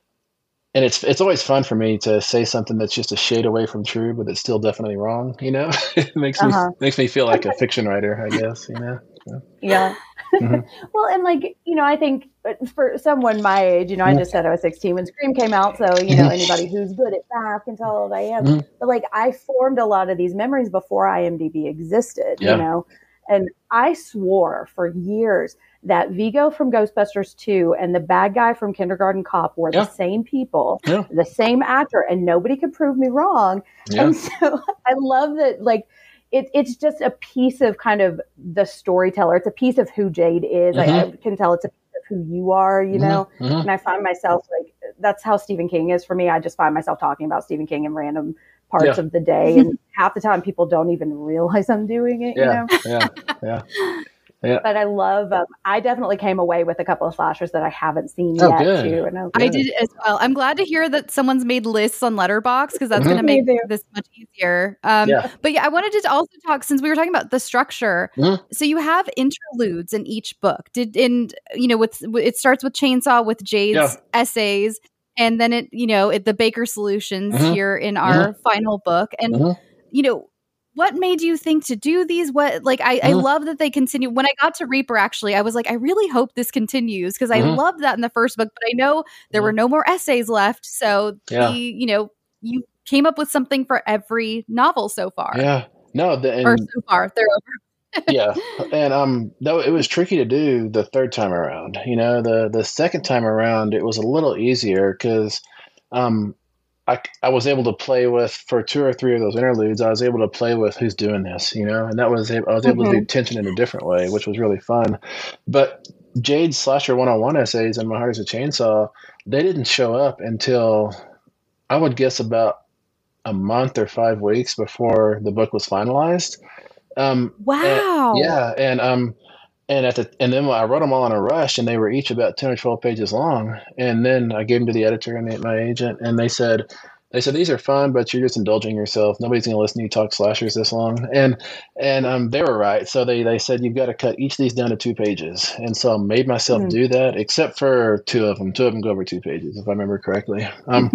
and it's it's always fun for me to say something that's just a shade away from true, but it's still definitely wrong. You know, it makes uh-huh. me makes me feel like a fiction writer, I guess. You know. So. Yeah. Mm-hmm. Well, and like you know, I think for someone my age, you know, mm-hmm. I just said I was sixteen when Scream came out, so you know, anybody who's good at math can tell how old I am. Mm-hmm. But like, I formed a lot of these memories before IMDb existed. Yeah. You know. And I swore for years that Vigo from Ghostbusters two and the bad guy from Kindergarten Cop were yeah. the same people, yeah. the same actor, and nobody could prove me wrong. Yeah. And so I love that, like, it, it's just a piece of kind of the storyteller. It's a piece of who Jade is. Mm-hmm. I, I can tell it's a piece of who you are, you mm-hmm. know? Mm-hmm. And I find myself, like, that's how Stephen King is for me. I just find myself talking about Stephen King in random parts yeah. of the day, and half the time people don't even realize I'm doing it. Yeah, you know? yeah, yeah, yeah. But I love. Um, I definitely came away with a couple of slashers that I haven't seen oh, yet good. too. And I, I did as well. I'm glad to hear that someone's made lists on Letterboxd because that's mm-hmm. going to make this much easier. Um, yeah. But yeah, I wanted to also talk since we were talking about the structure. Mm-hmm. So you have interludes in each book. Did in you know with it starts with Chainsaw with Jade's yeah. essays. And then it, you know, it, the Baker Solutions mm-hmm. here in our mm-hmm. final book. And, mm-hmm. you know, what made you think to do these? What, like, I, mm-hmm. I love that they continue. When I got to Reaper, actually, I was like, I really hope this continues because I mm-hmm. loved that in the first book. But I know there mm-hmm. were no more essays left. So, yeah. the, you know, you came up with something for every novel so far. Yeah. No, the, and- or so far. They're over. yeah, and um, though it was tricky to do the third time around. You know, the the second time around it was a little easier because um, I I was able to play with for two or three of those interludes. I was able to play with who's doing this, you know, and that was I was able mm-hmm. to do tension in a different way, which was really fun. But Jade's Slasher one oh one essays and My Heart Is a Chainsaw, they didn't show up until I would guess about a month or five weeks before the book was finalized. Um, wow. And, yeah. And, um, and at the, and then I wrote them all in a rush and they were each about ten or twelve pages long. And then I gave them to the editor and the, my agent, and they said, they said, these are fun, but you're just indulging yourself. Nobody's going to listen to you talk slashers this long. And, and, um, they were right. So they, they said, you've got to cut each of these down to two pages. And so I made myself mm-hmm. do that, except for two of them. Two of them go over two pages, if I remember correctly. Um,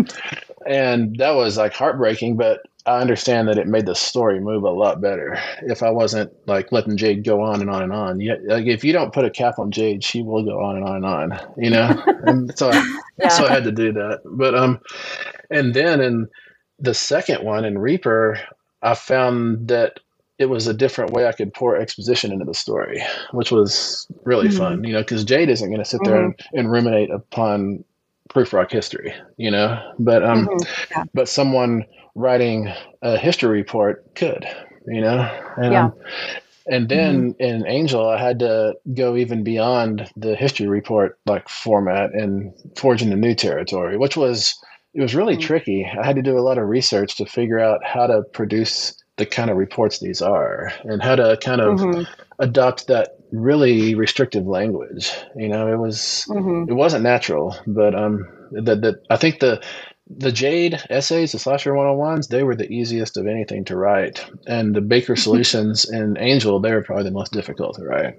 and that was like heartbreaking, but I understand that it made the story move a lot better if I wasn't like letting Jade go on and on and on. You, like if you don't put a cap on Jade, she will go on and on and on, you know? And so I, yeah. so I had to do that. But, um, and then in the second one in Reaper, I found that it was a different way I could pour exposition into the story, which was really mm-hmm. fun, you know, because Jade isn't going to sit mm-hmm. there and, and ruminate upon proof rock history, you know, but, um, mm-hmm. yeah. but someone writing a history report could, you know, and, yeah. um, and then mm-hmm. in Angel, I had to go even beyond the history report like format and forge into new territory, which was, it was really mm-hmm. tricky. I had to do a lot of research to figure out how to produce the kind of reports these are and how to kind of mm-hmm. adopt that really restrictive language. You know, it was, mm-hmm. it wasn't natural, but, um, that, that I think the, the Jade essays, the Slasher one oh ones, they were the easiest of anything to write. And the Baker Solutions and Angel, they were probably the most difficult to write.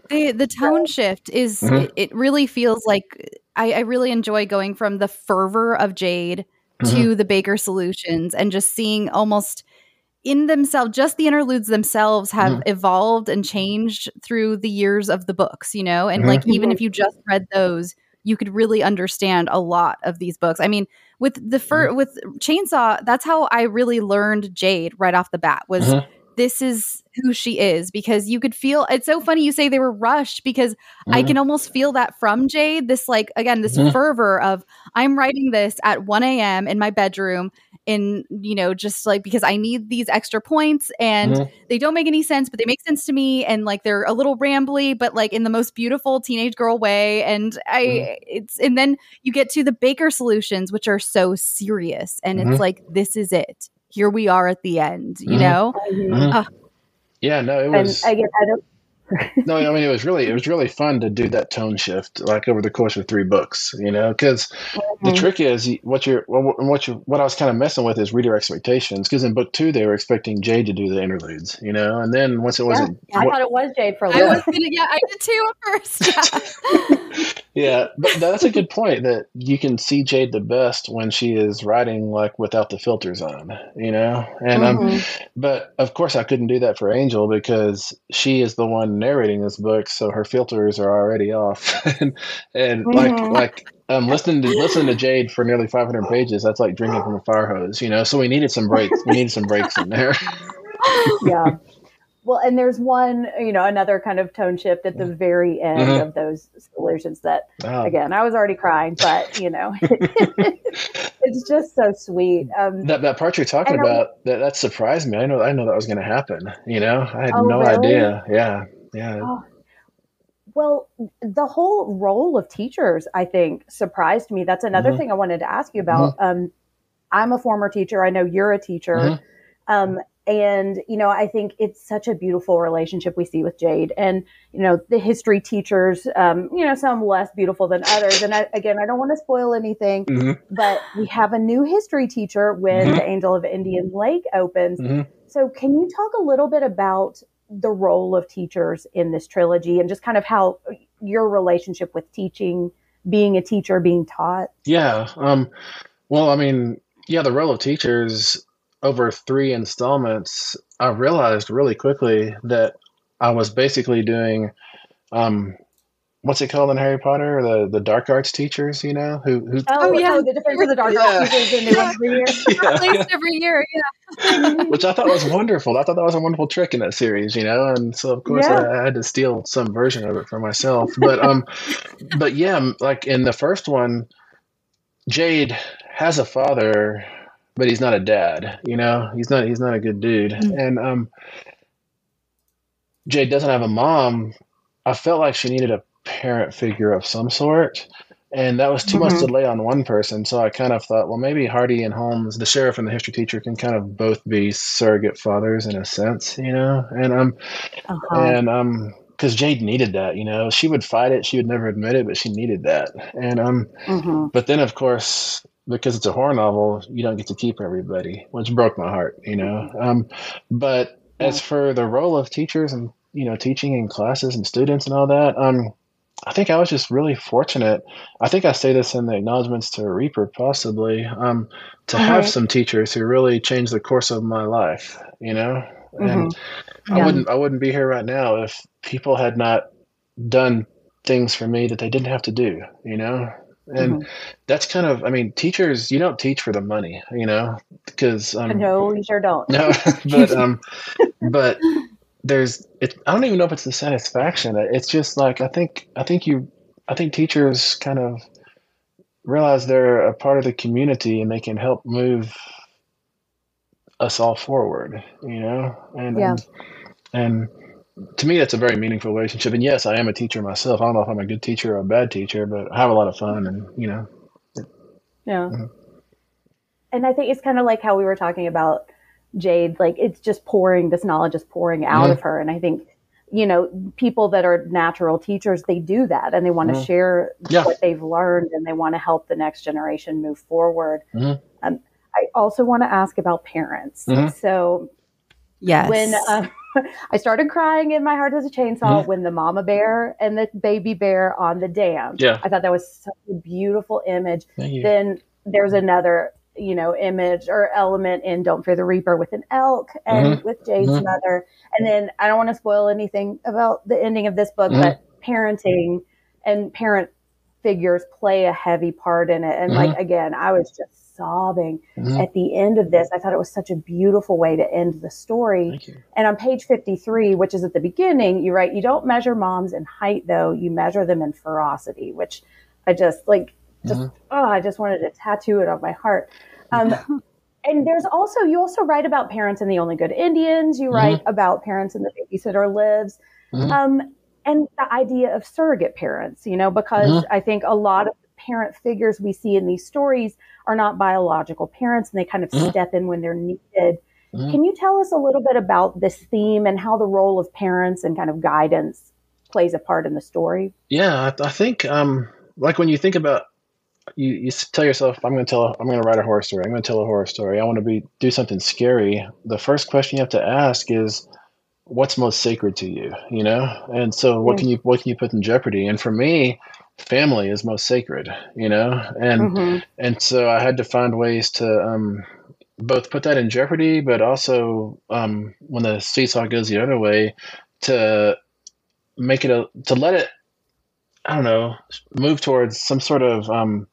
The the tone shift is mm-hmm. it, it really feels like I, I really enjoy going from the fervor of Jade mm-hmm. to the Baker solutions and just seeing almost in themselves, just the interludes themselves have mm-hmm. evolved and changed through the years of the books, you know, and mm-hmm. like even if you just read those, you could really understand a lot of these books. I mean, with the fir- mm-hmm. with Chainsaw, that's how I really learned Jade right off the bat was mm-hmm. this is who she is, because you could feel, it's so funny you say they were rushed, because mm-hmm. I can almost feel that from Jade, this like, again, this mm-hmm. fervor of I'm writing this at one a.m. in my bedroom in, you know, just like, because I need these extra points and mm-hmm. they don't make any sense, but they make sense to me. And like, they're a little rambly, but like in the most beautiful teenage girl way. And I, mm-hmm. it's, and then you get to the Baker solutions, which are so serious. And mm-hmm. it's like, this is it. Here we are at the end, you mm-hmm. know? Mm-hmm. Uh, yeah, no, it was. And again, I don't. No, I mean, it was really, it was really fun to do that tone shift, like over the course of three books, you know, because mm-hmm. the trick is what you're, what you, what I was kind of messing with is reader expectations. Because in book two, they were expecting Jade to do the interludes, you know, and then once it yeah. wasn't, I what, thought it was Jade for a little. I was gonna, yeah, I did too at first. Yeah. Yeah, but that's a good point, that you can see Jade the best when she is writing like without the filters on, you know, and mm-hmm. um, but of course I couldn't do that for Angel because she is the one narrating this book, so her filters are already off, and, and mm-hmm. like like um, listening to listening to Jade for nearly five hundred pages, that's like drinking from a fire hose, you know. So we needed some breaks. We needed some breaks in there. Yeah. Well, and there's one, you know, another kind of tone shift at the very end mm-hmm. of those solutions that, oh. again, I was already crying, but, you know, it's just so sweet. Um, that that part you're talking about, I, that, that surprised me. I know I know that was going to happen, you know. I had oh, no really? idea. Yeah, yeah. Oh. Well, the whole role of teachers, I think, surprised me. That's another mm-hmm. thing I wanted to ask you about. Mm-hmm. Um, I'm a former teacher. I know you're a teacher. Mm-hmm. Um And, you know, I think it's such a beautiful relationship we see with Jade and, you know, the history teachers, um, you know, some less beautiful than others. And I, again, I don't want to spoil anything, mm-hmm. but we have a new history teacher when mm-hmm. the Angel of Indian Lake opens. Mm-hmm. So can you talk a little bit about the role of teachers in this trilogy and just kind of how your relationship with teaching, being a teacher, being taught? Yeah. Um, well, I mean, yeah, the role of teachers over three installments, I realized really quickly that I was basically doing, um, what's it called in Harry Potter? The the dark arts teachers, you know, who who. Oh, yeah, oh, the difference of the dark yeah. arts teachers and the ones every year. Yeah, replaced yeah. every year, yeah. Which I thought was wonderful. I thought that was a wonderful trick in that series, you know, and so of course yeah. I, I had to steal some version of it for myself. But um, but yeah, like in the first one, Jade has a father, but he's not a dad, you know, he's not, he's not a good dude. Mm-hmm. And, um, Jade doesn't have a mom. I felt like she needed a parent figure of some sort, and that was too mm-hmm. much to lay on one person. So I kind of thought, well, maybe Hardy and Holmes, the sheriff and the history teacher, can kind of both be surrogate fathers in a sense, you know? And, um, uh-huh. and, um, cause Jade needed that, you know, she would fight it. She would never admit it, but she needed that. And, um, mm-hmm. but then of course, because it's a horror novel, you don't get to keep everybody, which broke my heart, you know. Um, but yeah. as for the role of teachers and, you know, teaching in classes and students and all that, um, I think I was just really fortunate. I think I say this in the acknowledgments to Reaper, possibly, um, to mm-hmm. have some teachers who really changed the course of my life, you know. Mm-hmm. And yeah. I wouldn't, I wouldn't be here right now if people had not done things for me that they didn't have to do, you know. And mm-hmm. that's kind of, I mean, teachers, you don't teach for the money, you know, because um, no, you sure don't. No, but um, but there's, it, I don't even know if it's the satisfaction. It's just like I think, I think you, I think teachers kind of realize they're a part of the community and they can help move us all forward, you know, and yeah. and. and to me, that's a very meaningful relationship. And yes, I am a teacher myself. I don't know if I'm a good teacher or a bad teacher, but I have a lot of fun and, you know. Yeah. Mm-hmm. And I think it's kind of like how we were talking about Jade, like it's just pouring, this knowledge is pouring out mm-hmm. of her. And I think, you know, people that are natural teachers, they do that and they want to mm-hmm. share yeah. what they've learned and they want to help the next generation move forward. Mm-hmm. Um, I also want to ask about parents. Mm-hmm. So Yes. When um, I started crying in My Heart Has a Chainsaw mm-hmm. when the mama bear and the baby bear on the dam. Yeah. I thought that was such a beautiful image. Then there's another, you know, image or element in Don't Fear the Reaper with an elk and mm-hmm. with Jade's mm-hmm. mother. And then I don't want to spoil anything about the ending of this book, mm-hmm. but parenting and parent figures play a heavy part in it. And mm-hmm. like, again, I was just sobbing mm-hmm. at the end of this. I thought it was such a beautiful way to end the story. And on page fifty-three, which is at the beginning, you write, you don't measure moms in height though, you measure them in ferocity, which I just like, just, mm-hmm. oh, I just wanted to tattoo it on my heart. Um, and there's also, you also write about Parents and the Only Good Indians. You write mm-hmm. about Parents and the Babysitter Lives. Mm-hmm. Um, and the idea of surrogate parents, you know, because mm-hmm. I think a lot of parent figures we see in these stories are not biological parents and they kind of mm-hmm. step in when they're needed. Mm-hmm. Can you tell us a little bit about this theme and how the role of parents and kind of guidance plays a part in the story? Yeah, I, I think um, like when you think about, you, you tell yourself, I'm going to tell, I'm going to write a horror story. I'm going to tell a horror story. I want to be, do something scary. The first question you have to ask is, what's most sacred to you, you know? And so what can you, what can you put in jeopardy? And for me, family is most sacred, you know? And, mm-hmm. and so I had to find ways to, um, both put that in jeopardy, but also, um, when the seesaw goes the other way, to make it a, to let it, I don't know, move towards some sort of, um,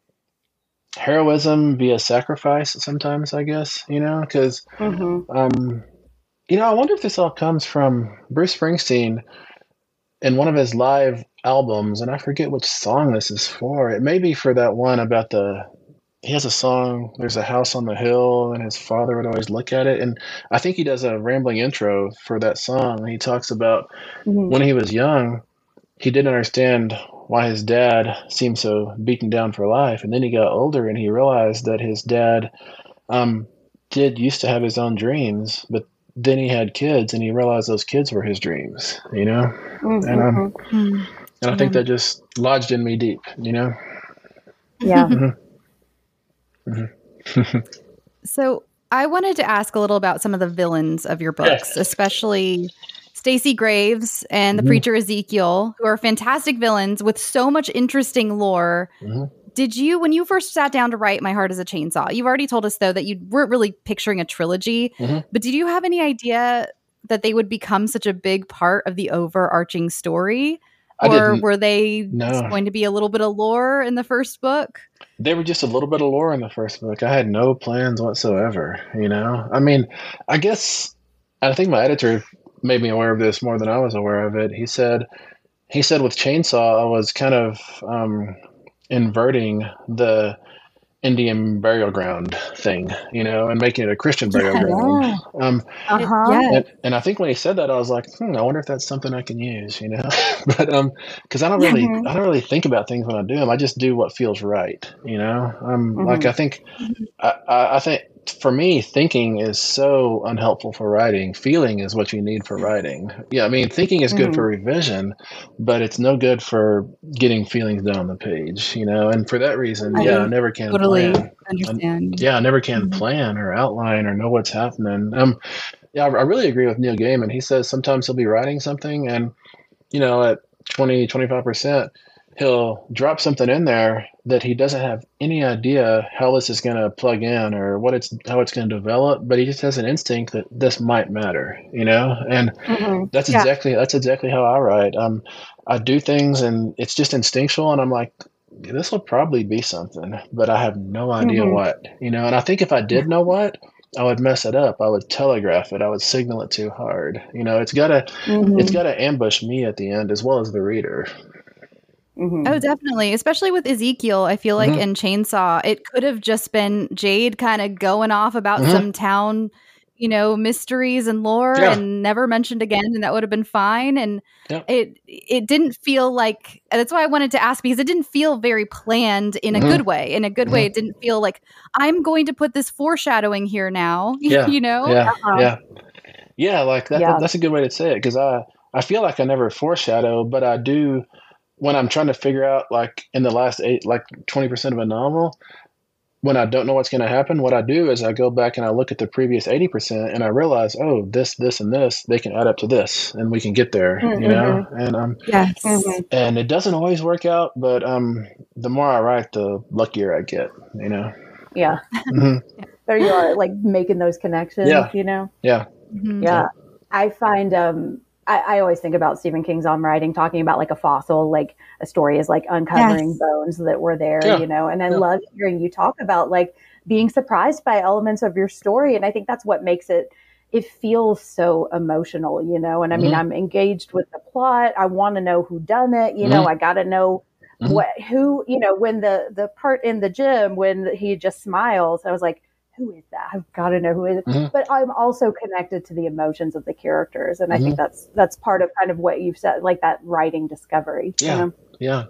heroism via sacrifice sometimes, I guess, you know, cause, mm-hmm. um, you know, I wonder if this all comes from Bruce Springsteen in one of his live albums, and I forget which song this is for. It may be for that one about the, he has a song, there's a house on the hill, and his father would always look at it. And I think he does a rambling intro for that song. He talks about mm-hmm. when he was young, he didn't understand why his dad seemed so beaten down for life. And then he got older and he realized that his dad um, did used to have his own dreams, but then he had kids and he realized those kids were his dreams, you know? Mm-hmm. And, um, mm-hmm. and I think that just lodged in me deep, you know? Yeah. Mm-hmm. Mm-hmm. So I wanted to ask a little about some of the villains of your books, yes. especially Stacey Graves and the mm-hmm. preacher Ezekiel, who are fantastic villains with so much interesting lore. Mm-hmm. Did you, when you first sat down to write My Heart Has a Chainsaw, you've already told us, though, that you weren't really picturing a trilogy, mm-hmm. but did you have any idea that they would become such a big part of the overarching story? Or were they no. just going to be a little bit of lore in the first book? They were just a little bit of lore in the first book. I had no plans whatsoever, you know? I mean, I guess, I think my editor made me aware of this more than I was aware of it. He said, he said with Chainsaw, I was kind of... Um, inverting the Indian burial ground thing, you know, and making it a Christian burial yeah. ground. Um, uh-huh. and, and I think when he said that, I was like, hmm, I wonder if that's something I can use, you know, but, um, cause I don't really, mm-hmm. I don't really think about things when I do them. I just do what feels right. You know? Um, mm-hmm. like I think, I, I, I think for me, thinking is so unhelpful for writing. Feeling is what you need for writing. Yeah. I mean, thinking is good mm-hmm. for revision, but it's no good for getting feelings down on the page, you know? And for that reason, I yeah, I never can totally plan. understand. I, yeah. I never can mm-hmm. plan or outline or know what's happening. Um, yeah, I, I really agree with Neil Gaiman. He says sometimes he'll be writing something and, you know, at twenty, twenty-five percent, he'll drop something in there that he doesn't have any idea how this is going to plug in or what it's, how it's going to develop, but he just has an instinct that this might matter, you know? And mm-hmm. that's yeah. exactly, that's exactly how I write. Um, I do things and it's just instinctual and I'm like, this will probably be something, but I have no idea mm-hmm. what, you know? And I think if I did know what, I would mess it up. I would telegraph it. I would signal it too hard. You know, it's gotta, mm-hmm. it's gotta ambush me at the end as well as the reader. Mm-hmm. Oh, definitely. Especially with Ezekiel, I feel like mm-hmm. in Chainsaw, it could have just been Jade kind of going off about mm-hmm. some town, you know, mysteries and lore yeah. and never mentioned again. And that would have been fine. And yeah. it it didn't feel like, that's why I wanted to ask, because it didn't feel very planned in a mm-hmm. good way. In a good mm-hmm. way, it didn't feel like, I'm going to put this foreshadowing here now, yeah. you know? Yeah, uh-huh. yeah. Yeah, like that, yeah. that's a good way to say it, because I, I feel like I never foreshadow, but I do... When I'm trying to figure out, like in the last eight, like twenty percent of a novel, when I don't know what's going to happen, what I do is I go back and I look at the previous eighty percent and I realize, oh, this, this, and this, they can add up to this and we can get there, mm-hmm. you know? And, um, yes. Mm-hmm. And it doesn't always work out, but, um, the more I write, the luckier I get, you know? Yeah. Mm-hmm. There you are, like making those connections, yeah. you know? Yeah. Mm-hmm. Yeah. I find, um, I, I always think about Stephen King's On Writing, talking about like a fossil, like a story is like uncovering yes. bones that were there, yeah. you know, and I yeah. love hearing you talk about like being surprised by elements of your story. And I think that's what makes it, it feels so emotional, you know, and I mean, mm-hmm. I'm engaged with the plot. I want to know who done it. You mm-hmm. know, I got to know mm-hmm. what, who, you know, when the, the part in the gym, when he just smiles, I was like, who is that? I've got to know who is it. Mm-hmm. But I'm also connected to the emotions of the characters. And mm-hmm. I think that's, that's part of kind of what you've said, like that writing discovery. Yeah. You know? Yeah.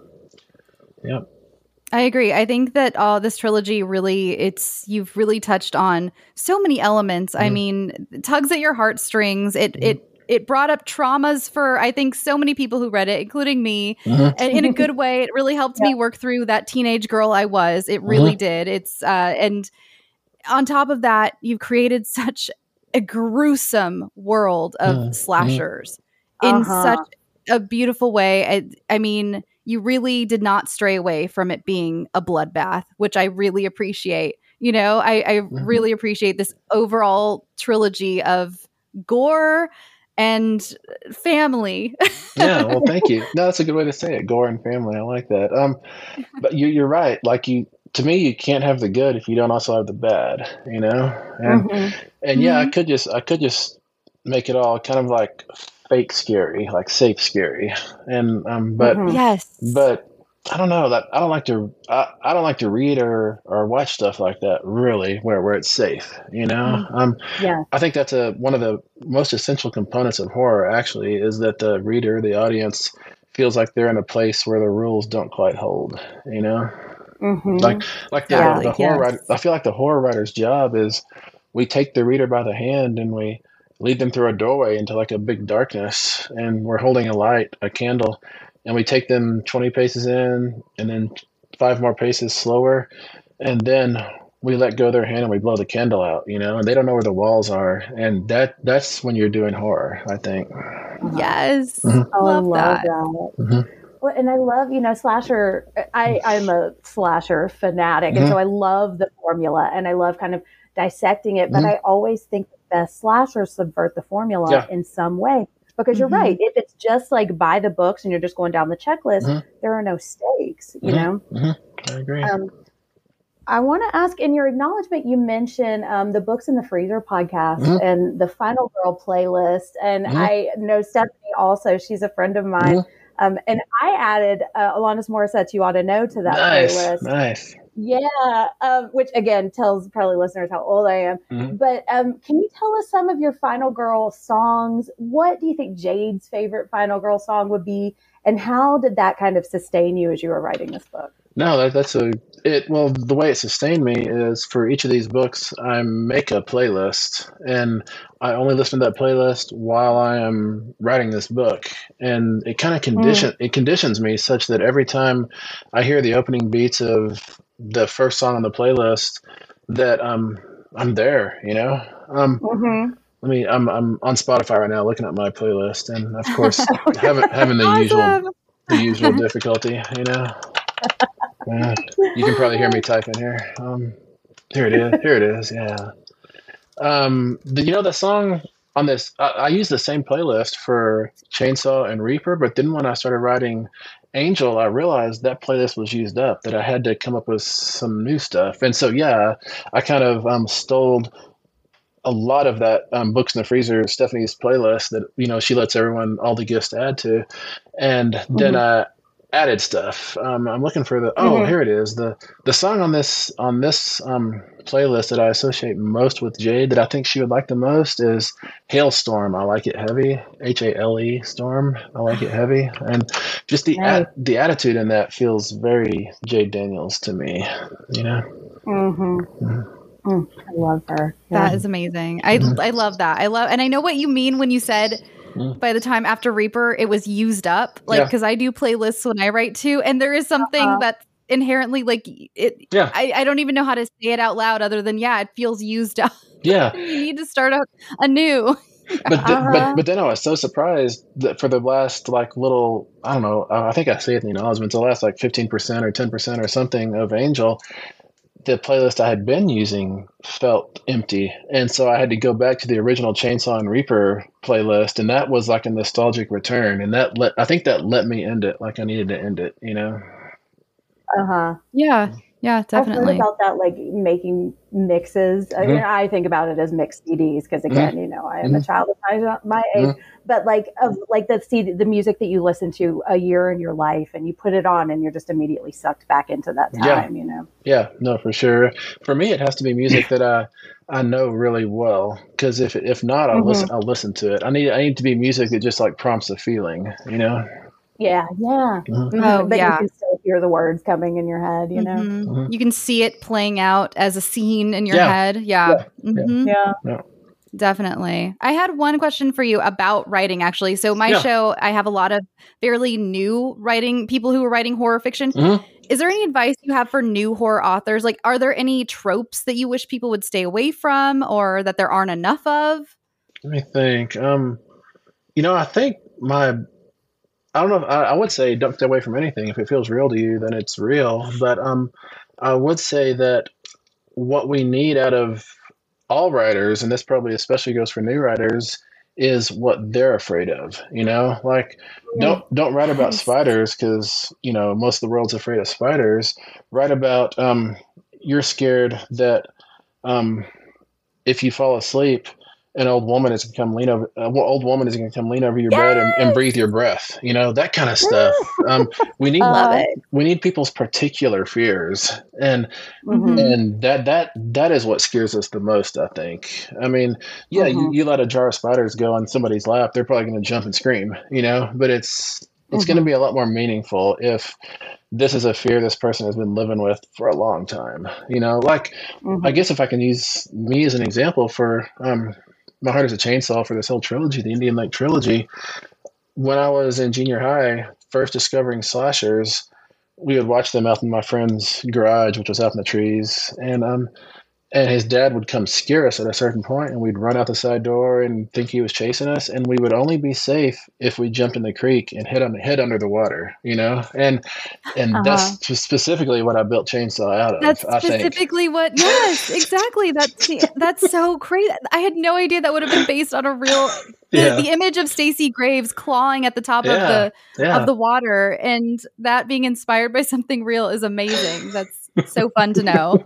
Yeah. I agree. I think that uh, this trilogy really, it's, you've really touched on so many elements. Mm-hmm. I mean, tugs at your heartstrings. It, mm-hmm. it, it brought up traumas for, I think, so many people who read it, including me, mm-hmm. and in a good way. It really helped yeah. me work through that teenage girl I was. It really mm-hmm. did. It's, uh, and, on top of that, you've created such a gruesome world of mm, slashers mm. in uh-huh. such a beautiful way. I, I mean, you really did not stray away from it being a bloodbath, which I really appreciate. You know, I, I mm-hmm. really appreciate this overall trilogy of gore and family. Yeah, well, thank you. No, that's a good way to say it. Gore and family. I like that. Um, but you, you're right. Like you, to me, you can't have the good if you don't also have the bad, you know? And, mm-hmm. and yeah, mm-hmm. I could just, I could just make it all kind of like fake scary, like safe scary. And, um, but, mm-hmm. yes, but I don't know that I don't like to, I, I don't like to read or, or watch stuff like that really where, where it's safe, you know? Mm-hmm. Um, yeah. I think that's a, one of the most essential components of horror actually is that the reader, the audience feels like they're in a place where the rules don't quite hold, you know? Mm-hmm. Like, like the, yeah, the horror yes. writer, I feel like the horror writer's job is we take the reader by the hand and we lead them through a doorway into like a big darkness, and we're holding a light, a candle, and we take them twenty paces in and then five more paces slower. And then we let go of their hand and we blow the candle out, you know, and they don't know where the walls are. And that, that's when you're doing horror, I think. Yes. Mm-hmm. Oh, love I love that. that. Mm-hmm. Well, and I love, you know, slasher, I, I'm a slasher fanatic. Mm-hmm. And so I love the formula and I love kind of dissecting it. But mm-hmm. I always think the best slashers subvert the formula yeah. in some way. Because mm-hmm. you're right. If it's just like buy the books and you're just going down the checklist, mm-hmm. there are no stakes, you mm-hmm. know? Mm-hmm. I agree. Um, I want to ask, in your acknowledgement, you mentioned um, the Books in the Freezer podcast mm-hmm. and the Final Girl playlist. And mm-hmm. I know Stephanie also, she's a friend of mine. Mm-hmm. Um, and I added uh, Alanis Morissette's You Ought to Know to that nice, playlist. Nice. Yeah. Um, which again tells probably listeners how old I am. Mm-hmm. But um, can you tell us some of your Final Girl songs? What do you think Jade's favorite Final Girl song would be? And how did that kind of sustain you as you were writing this book? No, that, that's a, it, well, the way it sustained me is for each of these books, I make a playlist and I only listen to that playlist while I am writing this book. And it kind of condition, mm. it conditions me such that every time I hear the opening beats of the first song on the playlist that um, I'm there, you know? Um, mm-hmm. Let me, I'm, I'm on Spotify right now looking at my playlist and of course having, having the awesome. usual, the usual difficulty, you know? Uh, you can probably hear me typing here. Um, here it is. Here it is. Yeah. Um, the, you know, the song on this, I, I use the same playlist for Chainsaw and Reaper, but then when I started writing Angel, I realized that playlist was used up, that I had to come up with some new stuff. And so, yeah, I kind of um, stole a lot of that um, Books in the Freezer, Stephanie's playlist that, you know, she lets everyone, all the gifts to add to. And then I, mm-hmm. uh, added stuff. Um, I'm looking for the, oh, mm-hmm. here it is. The, the song on this, on this, um, playlist that I associate most with Jade that I think she would like the most is Hailstorm. I Like It Heavy, H A L E Storm. I Like It Heavy. And just the, right. a- the attitude in that feels very Jade Daniels to me, you know? Mm-hmm. Mm-hmm. Mm, I love her. Yeah. That is amazing. I, mm-hmm. I love that. I love, and I know what you mean when you said, by the time after Reaper, it was used up. Like, because yeah. I do playlists when I write too, and there is something uh-huh. that inherently like it. Yeah. I, I don't even know how to say it out loud other than, yeah, it feels used up. Yeah. You need to start a, anew. But, th- Uh-huh. but but then I was so surprised that for the last like little, I don't know, I think I say it in the acknowledgments, the last like fifteen percent or ten percent or something of Angel, the playlist I had been using felt empty. And so I had to go back to the original Chainsaw and Reaper playlist. And that was like a nostalgic return. And that let, I think that let me end it like I needed to end it, you know? Uh-huh. Yeah. Yeah, definitely. I've heard about that, like making mixes. Mm-hmm. I mean, I think about it as mixed C Ds because, again, mm-hmm. you know, I am mm-hmm. a child of my, my age. Mm-hmm. But like, of like the C D, the music that you listen to a year in your life, and you put it on, and you're just immediately sucked back into that time. Yeah. You know. Yeah. No, for sure. For me, it has to be music that I I know really well, because if if not, I'll mm-hmm. listen. I'll listen to it. I need I need to be music that just like prompts a feeling. You know. Yeah, yeah. Mm-hmm. Oh, but yeah. you can still hear the words coming in your head, you know? Mm-hmm. Mm-hmm. You can see it playing out as a scene in your yeah. head. Yeah. Yeah. Mm-hmm. yeah. yeah. Definitely. I had one question for you about writing, actually. So my yeah. show, I have a lot of fairly new writing, people who are writing horror fiction. Mm-hmm. Is there any advice you have for new horror authors? Like, are there any tropes that you wish people would stay away from or that there aren't enough of? Let me think. Um, you know, I think my... I don't know. I, I would say don't stay away from anything. If it feels real to you, then it's real. But um, I would say that what we need out of all writers, and this probably especially goes for new writers, is what they're afraid of. You know, like don't don't write about spiders because you know most of the world's afraid of spiders. Write about um, you're scared that um, if you fall asleep, an old woman is going to come lean over. An old woman is going to come lean over your yes! bed and, and breathe your breath. You know, that kind of stuff. Um, we need Love it. We need people's particular fears, and mm-hmm. and that that that is what scares us the most. I think. I mean, yeah, mm-hmm. you, you let a jar of spiders go on somebody's lap, they're probably going to jump and scream. You know, but it's it's mm-hmm. going to be a lot more meaningful if this is a fear this person has been living with for a long time. You know, like mm-hmm. I guess if I can use me as an example for. Um, My Heart is a Chainsaw for this whole trilogy, the Indian Lake trilogy. When I was in junior high, first discovering slashers, we would watch them out in my friend's garage, which was out in the trees. And um, and his dad would come scare us at a certain point, and we'd run out the side door and think he was chasing us. And we would only be safe if we jumped in the creek and hid on the head under the water, you know. And and uh-huh. that's specifically what I built Chainsaw out of. That's I specifically think. what. Yes, exactly. That's that's so crazy. I had no idea that would have been based on a real. The, yeah. the image of Stacey Graves clawing at the top yeah. of the yeah. of the water, and that being inspired by something real is amazing. That's so fun to know.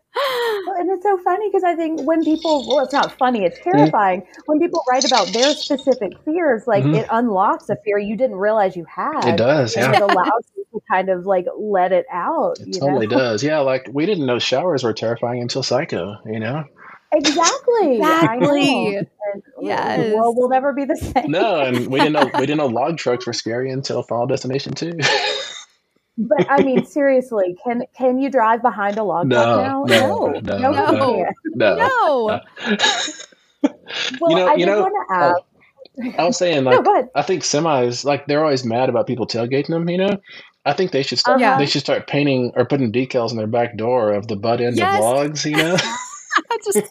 And it's so funny because I think when people, well, it's not funny, it's terrifying. Mm-hmm. When people write about their specific fears, like mm-hmm. it unlocks a fear you didn't realize you had. It does, yeah. And it allows you to kind of like let it out. It you totally know? does. Yeah, like we didn't know showers were terrifying until Psycho, you know? Exactly. Exactly. And yes. The world will never be the same. No, and we didn't know we didn't know log trucks were scary until Final Destination two. But I mean, seriously, can can you drive behind a log no, truck now? No, no, no, no, no. no. no. Well, you know, I you just know, want to ask. I was saying, like, no, I think semis, like, they're always mad about people tailgating them. You know, I think they should start. Uh-huh. They should start painting or putting decals on their back door of the butt end yes. of logs. You know. Just.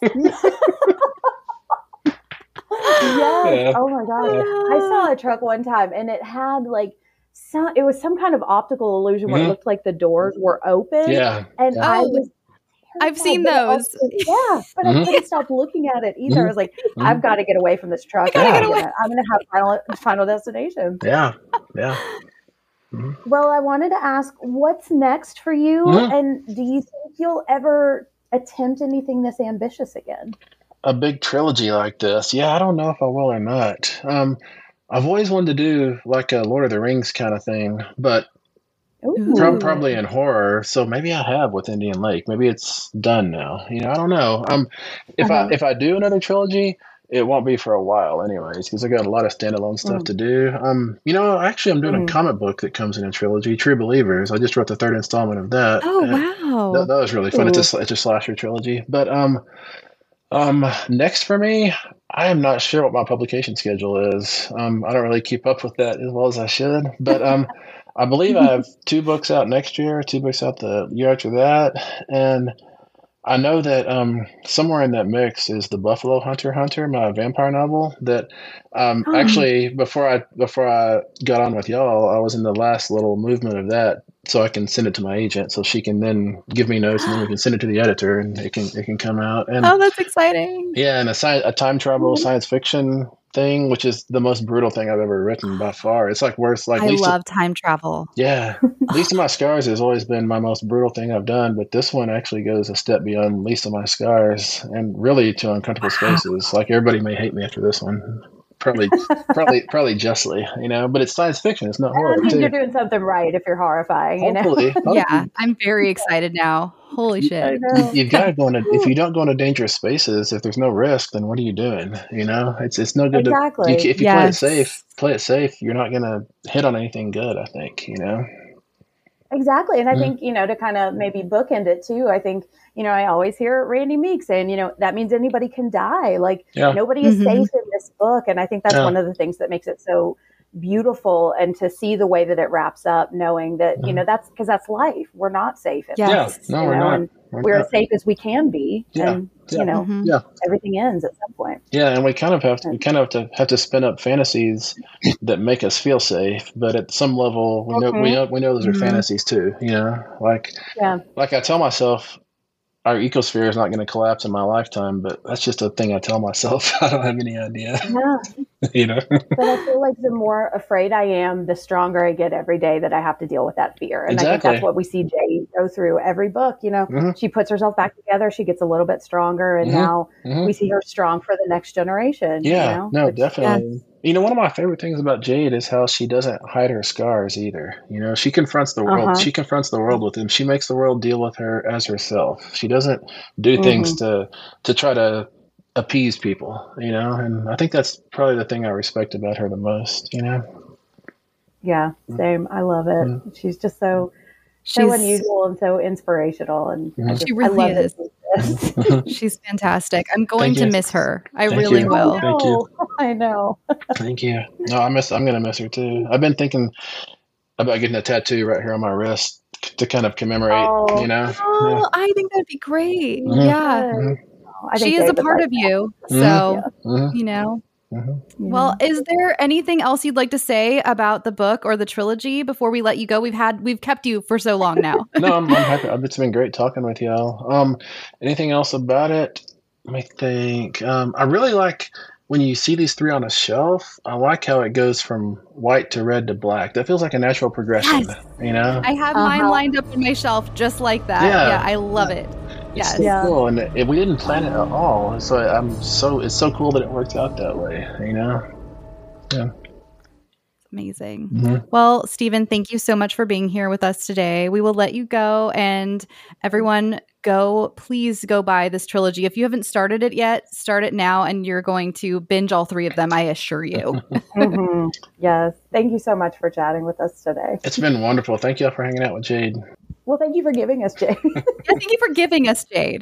Yes. Yeah. Oh my gosh. Yeah. I saw a truck one time and it had like some, it was some kind of optical illusion where mm-hmm. it looked like the doors were open. Yeah. And yeah. I was I've seen those. Also, yeah. But mm-hmm. I couldn't stop looking at it either. Mm-hmm. I was like, mm-hmm. I've got to get away from this truck. I I'm get away. going to have final, final Destination. Yeah. Yeah. Mm-hmm. Well, I wanted to ask, what's next for you? Mm-hmm. And do you think you'll ever attempt anything this ambitious again? A big trilogy like this? Yeah, I don't know if I will or not. Um, I've always wanted to do like a Lord of the Rings kind of thing, but pro- probably in horror. So maybe I have with Indian Lake. Maybe it's done now. You know, I don't know. Um, if uh-huh. I if I do another trilogy, it won't be for a while, anyways, because I got a lot of standalone stuff mm. to do. Um, you know, actually, I'm doing mm. a comic book that comes in a trilogy, True Believers. I just wrote the third installment of that. Oh wow, that, that was really fun. Ooh. It's a it's a slasher trilogy, but um. Um, next for me, I am not sure what my publication schedule is. Um, I don't really keep up with that as well as I should, but um, I believe I have two books out next year, two books out the year after that. And I know that um, somewhere in that mix is the Buffalo Hunter Hunter, my vampire novel. That um, Oh. actually before I before I got on with y'all, I was in the last little movement of that, so I can send it to my agent, so she can then give me notes, and then we can send it to the editor, and it can it can come out. And Oh, that's exciting. yeah, and a, sci- a time travel science fiction thing, which is the most brutal thing I've ever written by far. It's like worse. Like I Lisa, love time travel. yeah, Lisa My Scars has always been my most brutal thing I've done, but this one actually goes a step beyond Lisa My Scars and really to Uncomfortable Spaces. Like everybody may hate me after this one. Probably, probably, probably justly, you know. But it's science fiction; it's not horror. I mean, too. you're doing something right if you're horrifying. You know, Hopefully, hopefully. Yeah, I'm very excited now. Holy You- shit. know. You've got to go into if you don't go into dangerous spaces. If there's no risk, then what are you doing? You know, it's it's no good Exactly. to you, if you play it Yes. safe. Play it safe. You're not gonna hit on anything good. I think you know. Exactly. And I Mhm. think, you know, to kind of maybe bookend it too, I think, you know, I always hear Randy Meek saying, you know, that means anybody can die. Like Yeah. nobody is Mhm. safe in this book. And I think that's Yeah. one of the things that makes it so beautiful, and to see the way that it wraps up, knowing that, you know, that's because that's life. We're not safe. In Yeah. life, Yeah. No, you we're know, not. and We're we're not. as safe as we can be. Yeah. And, Yeah. you know, Mhm. Yeah. everything ends at some point. Yeah, and we kind of have to, we kind of have to have to spin up fantasies that make us feel safe, but at some level, we know we Mhm. know we know those are Mhm. fantasies too. You know, like Yeah. like I tell myself, our ecosphere is not going to collapse in my lifetime, but that's just a thing I tell myself. I don't have any idea. Yeah. You know. But I feel like the more afraid I am, the stronger I get every day that I have to deal with that fear. And I think Exactly. that's what we see Jay go through every book. You know, Mhm. she puts herself back together. She gets a little bit stronger. And Mhm. now Mhm. we see her strong for the next generation. Yeah, You know? no, Which- definitely. You know, one of my favorite things about Jade is how she doesn't hide her scars either. You know, she confronts the world. Uh-huh. She confronts the world with them. She makes the world deal with her as herself. She doesn't do Mhm. things to to try to appease people. You know, and I think that's probably the thing I respect about her the most. You know. Yeah, same. I love it. Mhm. She's just so, so She's unusual and so inspirational. And I Mhm. just, She I really love is. this. she's fantastic. I'm going Thank to you. miss her. I Thank really you. will. Thank you. I know. Thank you. No, I miss. I'm gonna miss her too. I've been thinking about getting a tattoo right here on my wrist to kind of commemorate. Oh. You know. Oh, I think that'd be great. Mhm. Yeah. Good. Mhm. I think She is a David part likes of you. Mhm. So, Mhm. you know. Mhm. that. Well, is there anything else you'd like to say about the book or the trilogy before we let you go? We've had we've kept you for so long now. No, I'm, I'm happy. It's been great talking with y'all. Um, anything else about it? Let me think. Um, I really like when you see these three on a shelf. I like how it goes from white to red to black. That feels like a natural progression. Yes. You know, I have Uh-huh. mine lined up on my shelf just like that. Yeah. Yeah, I love it. it's Yes. so Yeah. cool, and it, we didn't plan it at all. So I'm so it's so cool that it worked out that way. You know. Amazing. Mhm. Well, Stephen, thank you so much for being here with us today. We will let you go, and everyone go, please go buy this trilogy. If you haven't started it yet, start it now, and you're going to binge all three of them, I assure you. Mhm. Yes. Thank you so much for chatting with us today. It's been wonderful. Thank y'all for hanging out with Jade. Well, thank you for giving us, Jay. Yeah, thank you for giving us Jade.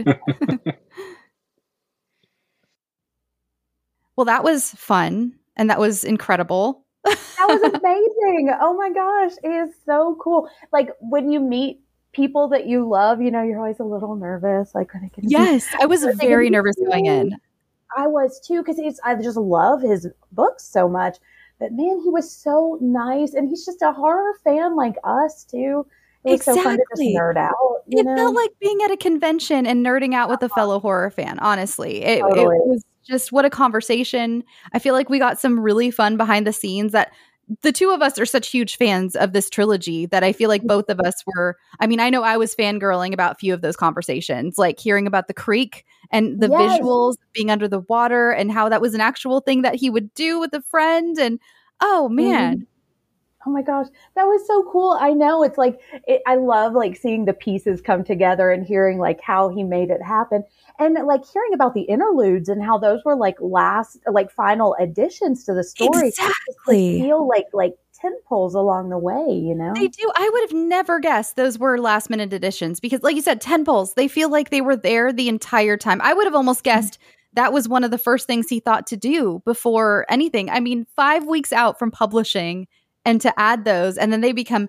Well, that was fun, and that was incredible. That was amazing. Oh my gosh. It is so cool. Like when you meet people that you love, you know, you're always a little nervous. Like, are they going to Yes, I was Are they gonna very be nervous going in. I was too, because he's I just love his books so much. But man, he was so nice, and he's just a horror fan like us too. It was so fun to Exactly. just nerd out. You It know? felt like being at a convention and nerding out with a fellow horror fan, honestly. It, it Totally. was just what a conversation. I feel like we got some really fun behind the scenes that the two of us are such huge fans of this trilogy that I feel like both of us were. I mean, I know I was fangirling about a few of those conversations, like hearing about the creek and the Yes. visuals being under the water and how that was an actual thing that he would do with a friend. And oh, man. Oh my gosh, that was so cool. I know it's like, it, I love like seeing the pieces come together and hearing like how he made it happen. And like hearing about the interludes and how those were like last, like final additions to the story. Exactly. They feel like, like tent poles along the way, you know? They do. I would have never guessed those were last minute additions because, like you said, ten poles, they feel like they were there the entire time. I would have almost guessed that was one of the first things he thought to do before anything. I mean, five weeks out from publishing and to add those, and then they become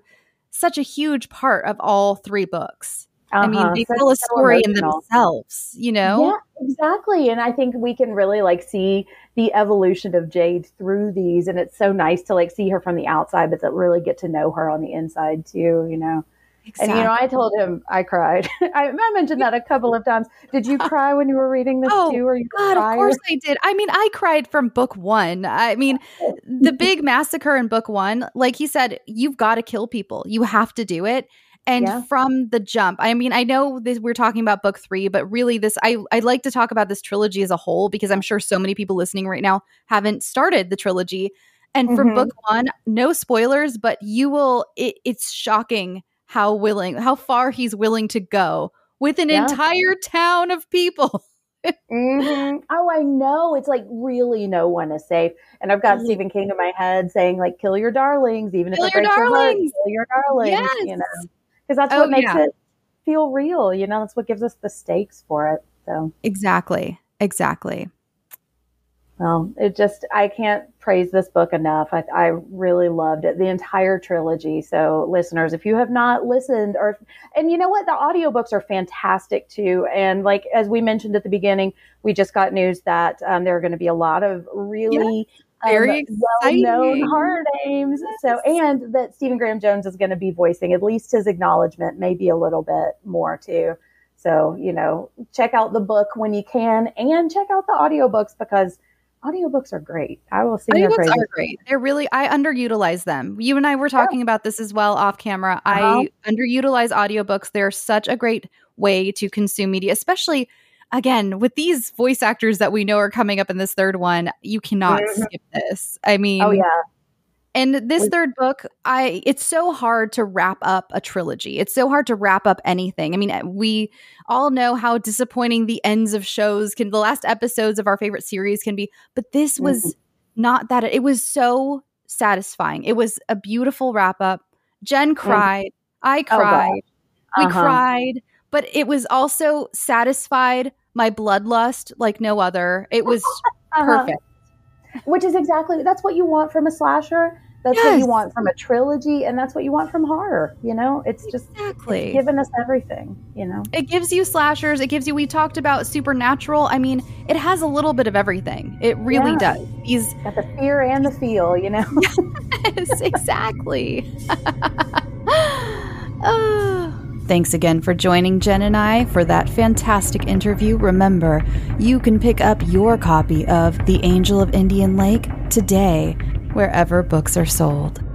such a huge part of all three books. Uh-huh. I mean, they so tell a so story emotional. in themselves, you know? Yeah, exactly. And I think we can really like see the evolution of Jade through these. And it's so nice to like see her from the outside, but to really get to know her on the inside too, you know? Exactly. And, you know, I told him I cried. I, I mentioned that a couple of times. Did you cry when you were reading this oh, too? Or you God, of course I did. I mean, I cried from book one. I mean, the big massacre in book one, like he said, you've got to kill people. You have to do it. And yeah. from the jump, I mean, I know this, we're talking about book three, but really this, I, I'd like to talk about this trilogy as a whole, because I'm sure so many people listening right now haven't started the trilogy. And from mm-hmm. book one, no spoilers, but you will, it, it's shocking how willing, how far he's willing to go with an yeah. entire town of people. mm-hmm. Oh, I know. It's like really no one is safe. And I've got mm-hmm. Stephen King in my head saying like, kill your darlings, even kill if it breaks your heart, kill your darlings, yes. you know, because that's oh, what makes yeah. it feel real. You know, that's what gives us the stakes for it. So exactly. Exactly. Well, it just, I can't praise this book enough. I, I really loved it, the entire trilogy. So listeners, if you have not listened or, and you know what, the audiobooks are fantastic too. And like, as we mentioned at the beginning, we just got news that um, there are going to be a lot of really yeah, very um, well-known horror names. Yes. So, and that Stephen Graham Jones is going to be voicing at least his acknowledgement, maybe a little bit more too. So, you know, check out the book when you can and check out the audiobooks because audiobooks are great. I will sing their praises. Audiobooks are great. They're really, I underutilize them. You and I were talking yeah. about this as well off camera. Uh-huh. I underutilize audiobooks. They're such a great way to consume media, especially, again, with these voice actors that we know are coming up in this third one. You cannot mm-hmm. skip this. I mean, oh, yeah. And this we- third book, I it's so hard to wrap up a trilogy. It's so hard to wrap up anything. I mean, we all know how disappointing the ends of shows can, the last episodes of our favorite series can be, but this was mm-hmm. not that. It was so satisfying. It was a beautiful wrap up. Jen cried. Mm-hmm. I cried. Oh, uh-huh. We cried, but it was also satisfied my bloodlust like no other. It was uh-huh. perfect. Which is exactly, that's what you want from a slasher. That's yes. what you want from a trilogy. And that's what you want from horror. You know, it's just exactly. it's given us everything, you know. It gives you slashers. It gives you, we talked about supernatural. I mean, it has a little bit of everything. It really yeah. does. He's got the fear and the feel, you know. Yes, exactly. Oh. Thanks again for joining Jen and I for that fantastic interview. Remember, you can pick up your copy of The Angel of Indian Lake today, wherever books are sold.